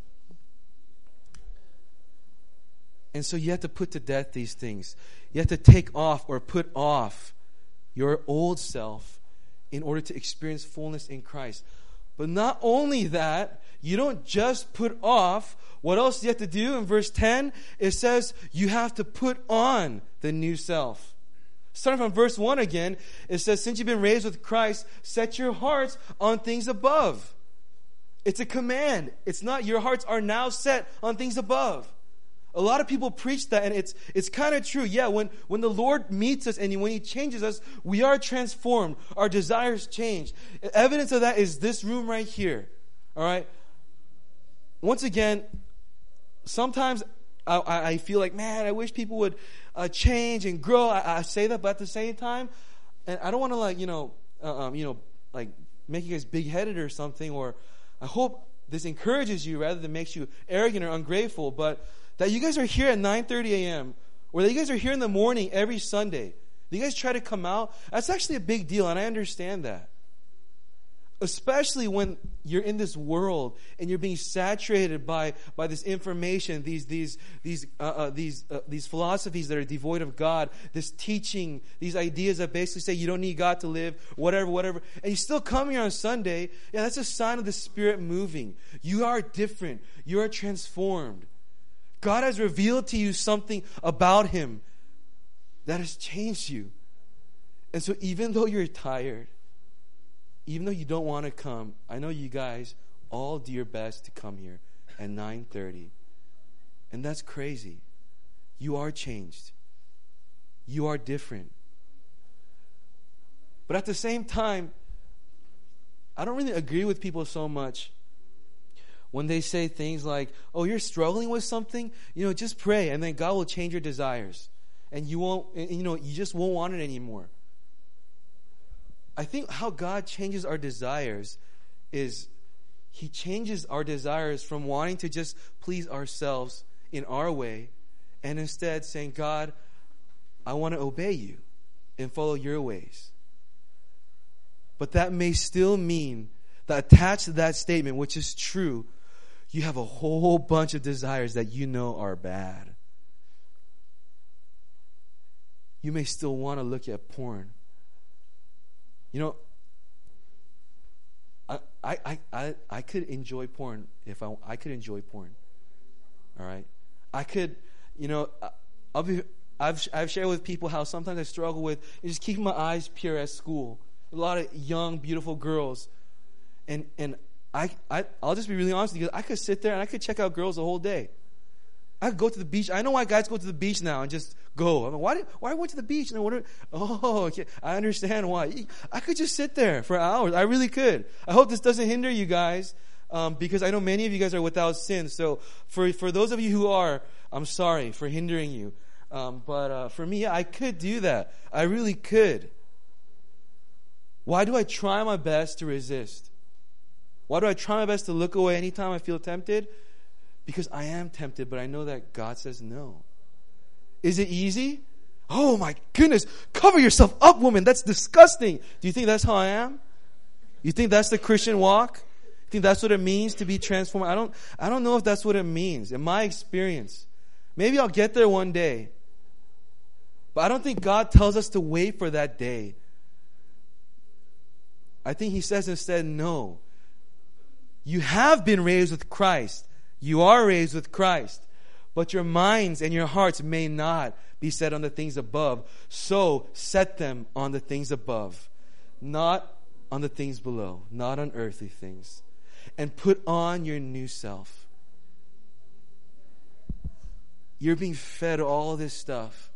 And so you have to put to death these things. You have to take off or put off your old self in order to experience fullness in Christ. But not only that, you don't just put off. What else do you have to do? In verse ten, it says you have to put on the new self. Starting from verse one again, it says, since you've been raised with Christ, set your hearts on things above. It's a command. It's not your hearts are now set on things above. A lot of people preach that, and it's it's kind of true. Yeah, when, when the Lord meets us and when He changes us, we are transformed. Our desires change. Evidence of that is this room right here. All right? Once again, sometimes I, I feel like, man, I wish people would uh, change and grow. I, I say that, but at the same time, and I don't want to like, you know, uh, um, you know, like make you guys big-headed or something, or I hope this encourages you rather than makes you arrogant or ungrateful, but that you guys are here at nine thirty a.m. or that you guys are here in the morning every Sunday. You guys try to come out. That's actually a big deal, and I understand that. Especially when you're in this world and you're being saturated by, by this information, these these these uh, uh, these uh, these philosophies that are devoid of God, this teaching, these ideas that basically say you don't need God to live, whatever, whatever, and you still come here on Sunday. Yeah, that's a sign of the Spirit moving. You are different. You are transformed. God has revealed to you something about Him that has changed you. And so even though you're tired, even though you don't want to come, I know you guys all do your best to come here at nine thirty. And that's crazy. You are changed. You are different. But at the same time, I don't really agree with people so much when they say things like, oh, you're struggling with something? You know, just pray and then God will change your desires. And you won't, you know, you just won't want it anymore. I think how God changes our desires is He changes our desires from wanting to just please ourselves in our way and instead saying, God, I want to obey you and follow your ways. But that may still mean that attached to that statement, which is true, you have a whole bunch of desires that you know are bad. You may still want to look at porn. You know, I, I, I, I could enjoy porn if I, I could enjoy porn. All right? I could, you know, I'll be, I've, I've shared with people how sometimes I struggle with just keeping my eyes pure at school. A lot of young, beautiful girls. And, and I, I, I'll just be really honest with you. I could sit there and I could check out girls the whole day. I could go to the beach. I know why guys go to the beach now and just go. I mean, why did, why I went to the beach? And what are, oh, okay. I understand why. I could just sit there for hours. I really could. I hope this doesn't hinder you guys, um, because I know many of you guys are without sin. So for for those of you who are, I'm sorry for hindering you. Um, but uh, for me, yeah, I could do that. I really could. Why do I try my best to resist? Why do I try my best to look away anytime I feel tempted? Because I am tempted, but I know that God says no. Is it easy? Oh my goodness. Cover yourself up, woman. That's disgusting. Do you think that's how I am? You think that's the Christian walk? You think that's what it means to be transformed? I don't, I don't know if that's what it means. In my experience, maybe I'll get there one day. But I don't think God tells us to wait for that day. I think He says instead, no. You have been raised with Christ. You are raised with Christ, but your minds and your hearts may not be set on the things above. So set them on the things above, not on the things below, not on earthly things. And put on your new self. You're being fed all this stuff.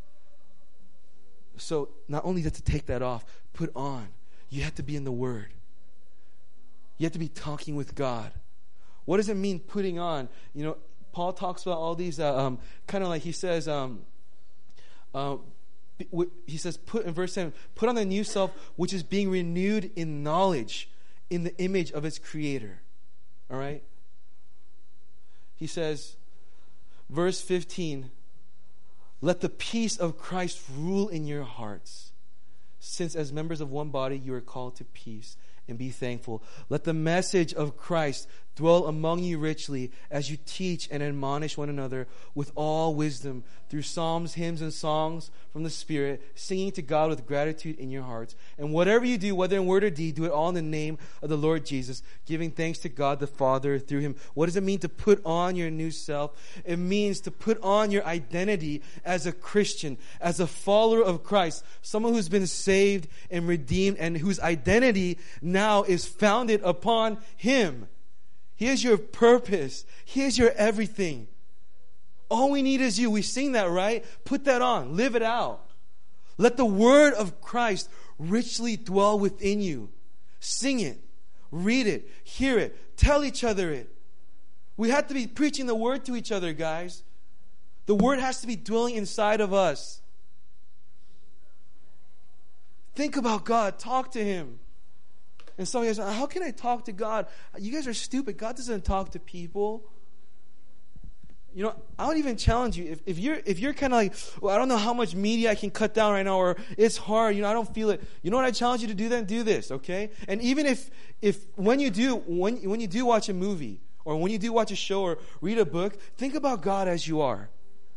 So not only to take that off, put on. You have to be in the Word. You have to be talking with God. What does it mean putting on? You know, Paul talks about all these, uh, um, kind of like he says, um, uh, he says, put in verse seven, put on the new self, which is being renewed in knowledge, in the image of its Creator. All right? He says, verse fifteen, let the peace of Christ rule in your hearts, since as members of one body you are called to peace. And be thankful. Let the message of Christ dwell among you richly as you teach and admonish one another with all wisdom through psalms, hymns, and songs from the Spirit, singing to God with gratitude in your hearts. And whatever you do, whether in word or deed, do it all in the name of the Lord Jesus, giving thanks to God the Father through Him. What does it mean to put on your new self? It means to put on your identity as a Christian, as a follower of Christ, someone who's been saved and redeemed and whose identity now is founded upon Him. He is your purpose. He is your everything. All we need is you. We sing that, right? Put that on. Live it out. Let the word of Christ richly dwell within you. Sing it. Read it. Hear it. Tell each other it. We have to be preaching the word to each other, guys. The word has to be dwelling inside of us. Think about God. Talk to Him. And some of you guys are, how can I talk to God? You guys are stupid. God doesn't talk to people. You know, I would even challenge you, if, if you're if you're kind of like, well, I don't know how much media I can cut down right now, or it's hard, you know, I don't feel it. You know what I challenge you to do then? Do this, okay? And even if if when you do when when you do watch a movie, or when you do watch a show or read a book, think about God as you are.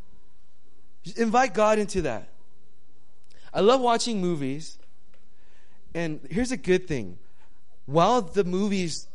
Just invite God into that. I love watching movies, and here's a good thing. While the movies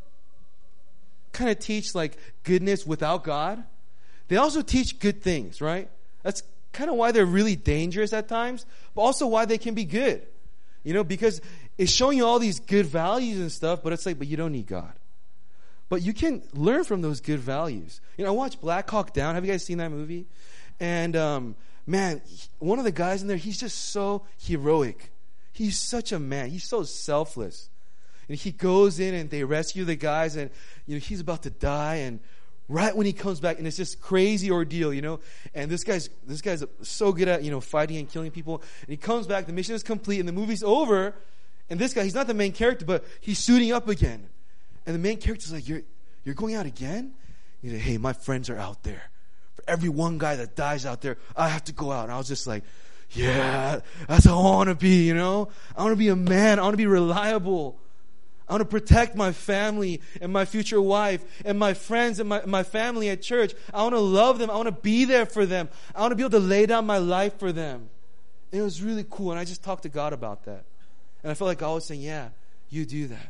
kind of teach like goodness without God, they also teach good things, right? That's kind of why they're really dangerous at times, but also why they can be good. You know, because it's showing you all these good values and stuff, but it's like, but you don't need God. But you can learn from those good values. You know, I watched Black Hawk Down. Have you guys seen that movie? And, um, man, one of the guys in there, he's just so heroic. He's such a man. He's so selfless. And he goes in and they rescue the guys, and, you know, he's about to die, and right when he comes back, and it's this crazy ordeal, you know, and this guy's this guy's so good at, you know, fighting and killing people, and he comes back, the mission is complete, and the movie's over, and this guy, he's not the main character, but he's suiting up again, and the main character's like, you're you're going out again? He's like, hey, my friends are out there. For every one guy that dies out there, I have to go out. And I was just like, yeah, that's how I want to be, you know, I want to be a man, I want to be reliable. I want to protect my family and my future wife and my friends and my, my family at church. I want to love them. I want to be there for them. I want to be able to lay down my life for them. And it was really cool. And I just talked to God about that. And I felt like God was saying, yeah, you do that.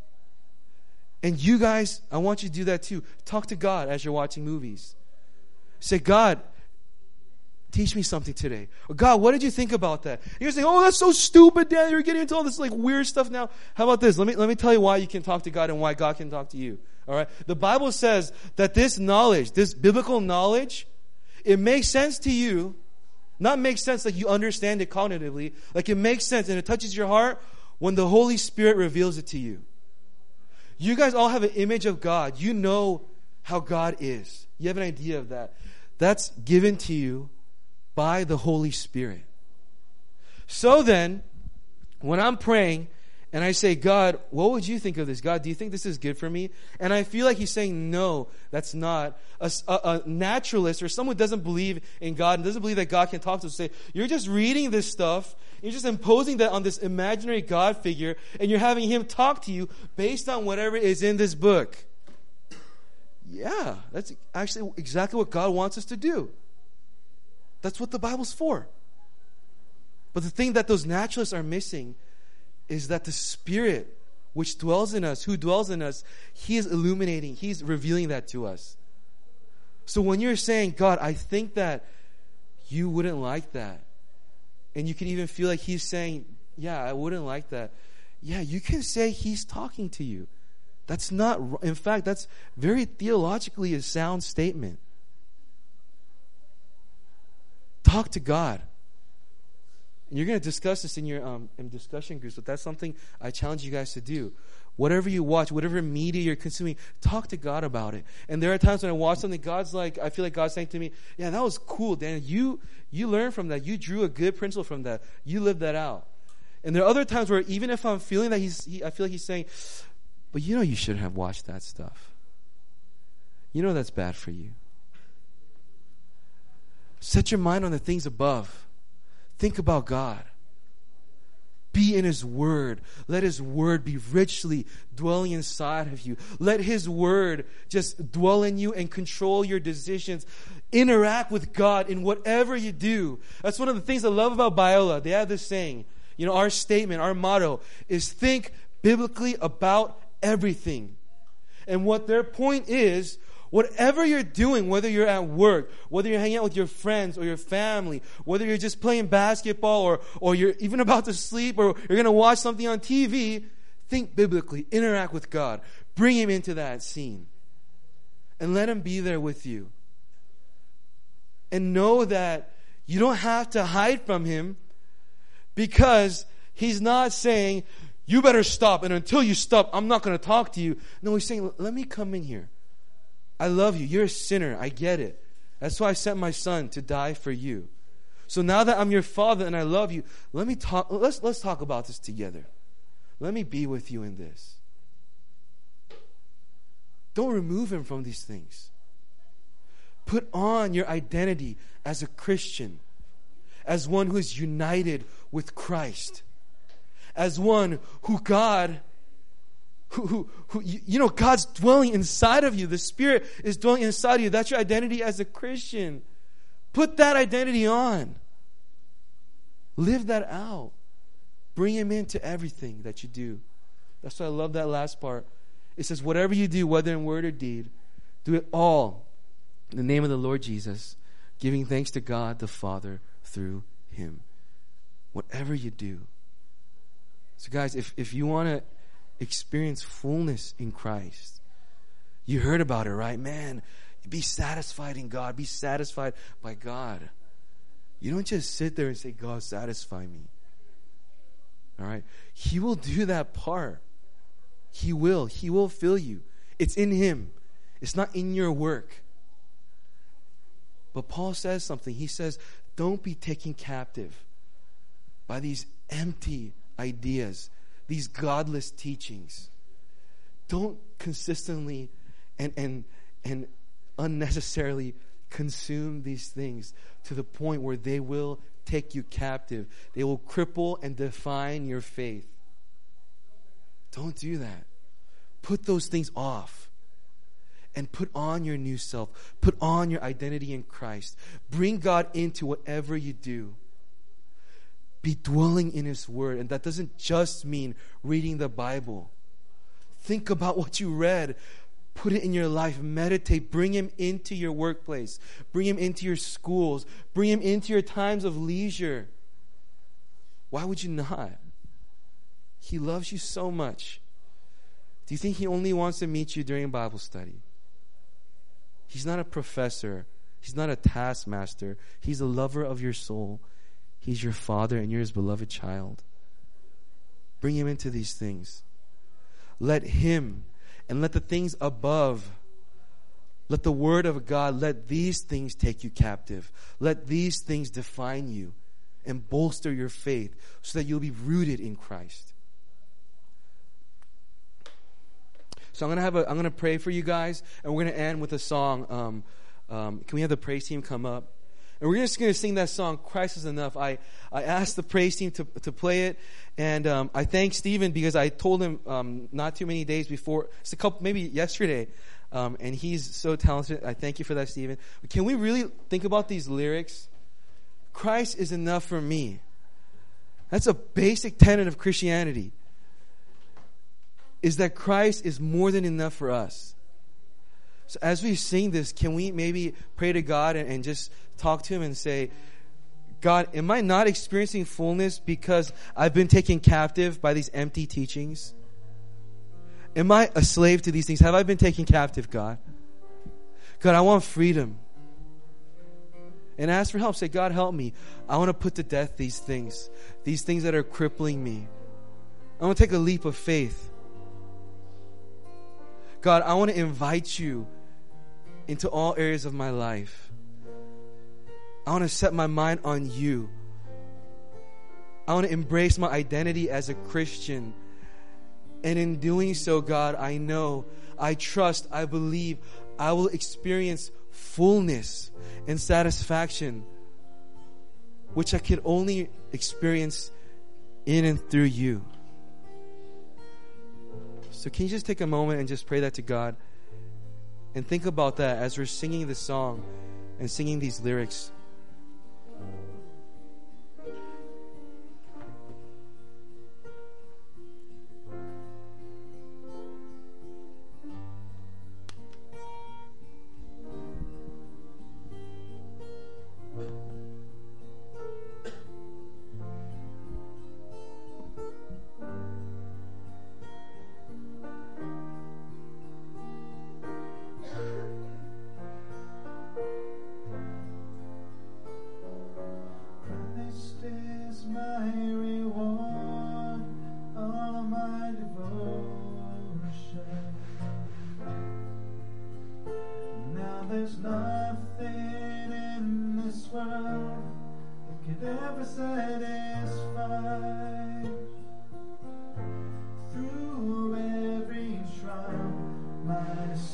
And you guys, I want you to do that too. Talk to God as you're watching movies. Say, God, teach me something today. Or, God, what did you think about that? And you're saying, oh, that's so stupid, Dad. You're getting into all this like weird stuff now. How about this? Let me let me tell you why you can talk to God and why God can talk to you. All right? The Bible says that this knowledge, this biblical knowledge, it makes sense to you. Not makes sense like you understand it cognitively. Like it makes sense and it touches your heart when the Holy Spirit reveals it to you. You guys all have an image of God. You know how God is. You have an idea of that. That's given to you by the Holy Spirit. So then, when I'm praying and I say, God, what would you think of this? God, do you think this is good for me? And I feel like he's saying, no, that's not. A, a, a naturalist or someone who doesn't believe in God and doesn't believe that God can talk to us, say, you're just reading this stuff, you're just imposing that on this imaginary God figure, and you're having him talk to you based on whatever is in this book. Yeah, that's actually exactly what God wants us to do. That's what the Bible's for. But the thing that those naturalists are missing is that the Spirit which dwells in us, who dwells in us, he is illuminating, he's revealing that to us. So when you're saying, God, I think that you wouldn't like that, and you can even feel like he's saying, yeah, I wouldn't like that. Yeah, you can say he's talking to you. That's not, in fact, that's very theologically a sound statement. Talk to God. And you're going to discuss this in your um, in discussion groups, but that's something I challenge you guys to do. Whatever you watch, whatever media you're consuming, talk to God about it. And there are times when I watch something, God's like, I feel like God's saying to me, yeah, that was cool, Dan. You you learned from that. You drew a good principle from that. You lived that out. And there are other times where even if I'm feeling that he's, he, I feel like he's saying, but you know you shouldn't have watched that stuff. You know that's bad for you. Set your mind on the things above. Think about God. Be in his word. Let his word be richly dwelling inside of you. Let his word just dwell in you and control your decisions. Interact with God in whatever you do. That's one of the things I love about Biola. They have this saying, you know, our statement, our motto is think biblically about everything. And what their point is, whatever you're doing, whether you're at work, whether you're hanging out with your friends or your family, whether you're just playing basketball or, or you're even about to sleep or you're going to watch something on T V, think biblically, interact with God. Bring him into that scene. And let him be there with you. And know that you don't have to hide from him because he's not saying, you better stop, and until you stop, I'm not going to talk to you. No, he's saying, let me come in here. I love you. You're a sinner. I get it. That's why I sent my son to die for you. So now that I'm your father and I love you, let me talk. Let's let's talk about this together. let me be with you in this. Don't remove him from these things. Put on your identity as a Christian, as one who is united with Christ, as one who God, who, who, who you, you know, God's dwelling inside of you. The Spirit is dwelling inside of you. That's your identity as a Christian. Put that identity on. Live that out. Bring him into everything that you do. That's why I love that last part. It says, whatever you do, whether in word or deed, do it all in the name of the Lord Jesus, giving thanks to God the Father through him. Whatever you do. So guys, if, if you want to experience fullness in Christ, you heard about it, right? Man, be satisfied in God. Be satisfied by God. You don't just sit there and say, God, satisfy me. All right? He will do that part. He will. He will fill you. It's in him. It's not in your work. But Paul says something. He says, don't be taken captive by these empty ideas, these godless teachings. Don't consistently and and and unnecessarily consume these things to the point where they will take you captive. They will cripple and define your faith. Don't do that. Put those things off and put on your new self. Put on your identity in Christ. Bring God into whatever you do. Be dwelling in his word. And that doesn't just mean reading the Bible. Think about what you read. Put it in your life. Meditate. Bring him into your workplace. Bring him into your schools. Bring him into your times of leisure. Why would you not? He loves you so much. Do you think he only wants to meet you during Bible study? He's not a professor. He's not a taskmaster. He's a lover of your soul. He's your father and you're his beloved child. Bring him into these things. Let him and let the things above, let the word of God, let these things take you captive. Let these things define you and bolster your faith so that you'll be rooted in Christ. So I'm gonna have a, I'm gonna pray for you guys, and we're gonna end with a song. Um, um, can we have the praise team come up? And we're just gonna sing that song, "Christ Is Enough." I, I asked the praise team to to play it, and um, I thank Stephen because I told him um, not too many days before, it's a couple, maybe yesterday, um, and he's so talented. I thank you for that, Stephen. Can we really think about these lyrics? Christ is enough for me. That's a basic tenet of Christianity. Is that Christ is more than enough for us. So as we sing this, can we maybe pray to God and, and just talk to him and say, God, am I not experiencing fullness because I've been taken captive by these empty teachings? Am I a slave to these things? Have I been taken captive, God? God, I want freedom. And ask for help. Say, God, help me. I want to put to death these things. These things that are crippling me. I want to take a leap of faith. God, I want to invite you into all areas of my life. I want to set my mind on you. I want to embrace my identity as a Christian. And in doing so, God, I know, I trust, I believe I will experience fullness and satisfaction, which I can only experience in and through you. So can you just take a moment and just pray that to God? And think about that as we're singing this song and singing these lyrics.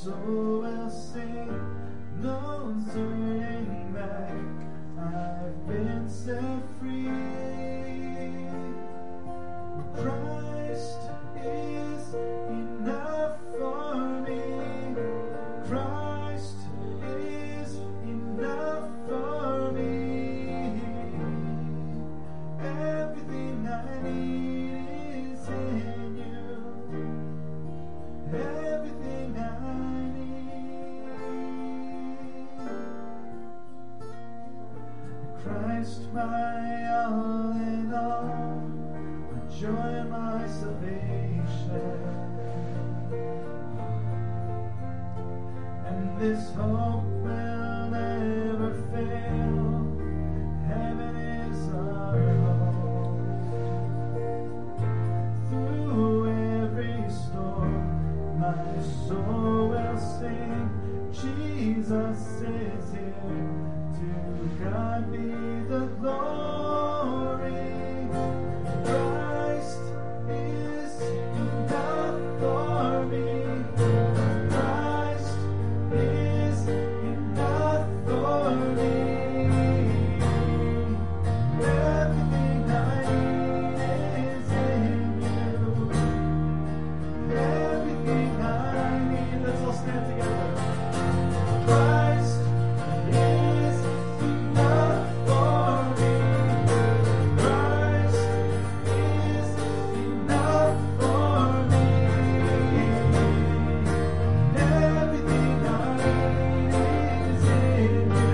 soul will sing, no turning back. I've been set free. Christ is enough for me. Christ is enough for me. Everything I need is in you. Everything I need. Christ, my all in all, my joy and my salvation. And this hope will never fail. Heaven is our home. Through every storm, my soul will sing. Jesus is here. To God be the glory. Christ is enough for me. Christ is enough for me. Everything I need is in you. Everything I need. Let's all stand together. Christ is enough for me. Christ is enough for me. Everything I need is in you.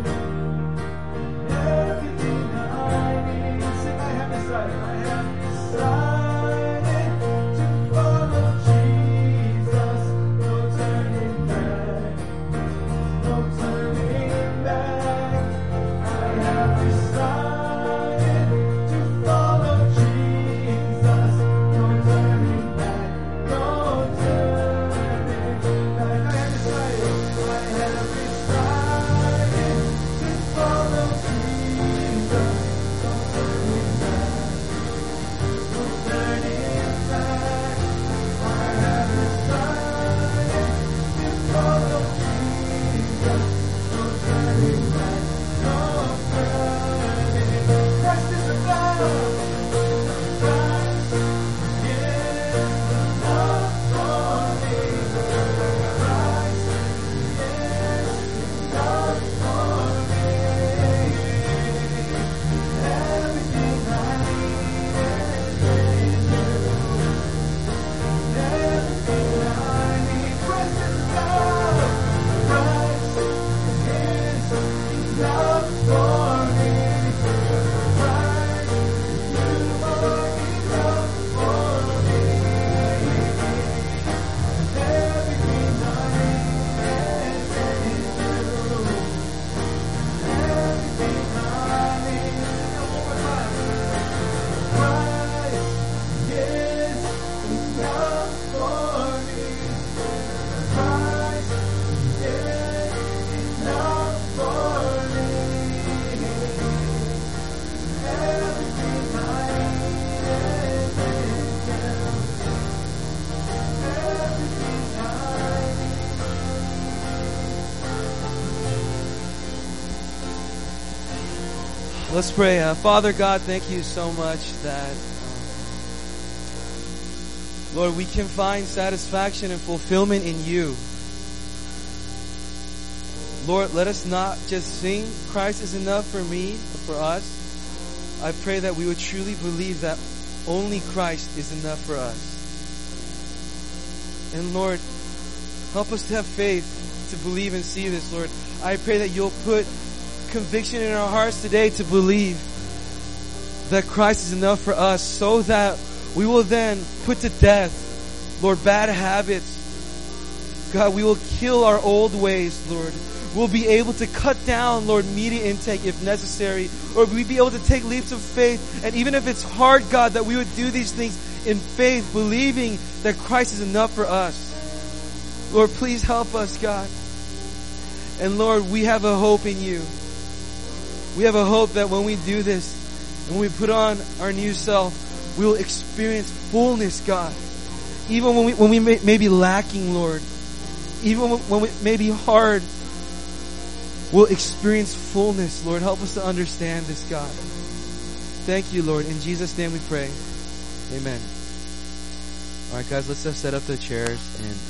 Everything I need. Sing, I have decided. I have decided to follow Jesus. No turning back. No turning back. I have decided to follow Jesus. No turning back. No turning back. I have decided. I have decided to follow Jesus. No turning back. No turning back. I have decided to follow Jesus. No turning back. No turning back. Christ is enough. Christ is enough for me. Christ is enough for me. Everything I need is in you. Everything I need. Christ is enough. Christ is enough for me. Christ, you are enough for me. Everything I need is in you. Everything I need. One more time. Christ is enough for me. Christ is enough for me. Everything I need is in you. Everything I need. Let's pray. Uh, Father God, thank you so much that, um, Lord, we can find satisfaction and fulfillment in you. Lord, let us not just sing Christ is enough for me, for us. I pray that we would truly believe that only Christ is enough for us. And Lord, help us to have faith to believe and see this, Lord. I pray that you'll put conviction in our hearts today to believe that Christ is enough for us, so that we will then put to death, Lord, bad habits. God, we will kill our old ways, Lord. We'll be able to cut down, Lord, media intake if necessary. Or we'll be able to take leaps of faith. And even if it's hard, God, that we would do these things in faith, believing that Christ is enough for us. Lord, please help us, God. And Lord, we have a hope in you. We have a hope that when we do this, and when we put on our new self, we will experience fullness, God. Even when we, when we may, may be lacking, Lord, even when it may be hard, we'll experience fullness. Lord, help us to understand this, God. Thank you, Lord. In Jesus' name we pray. Amen. All right, guys, let's just set up the chairs and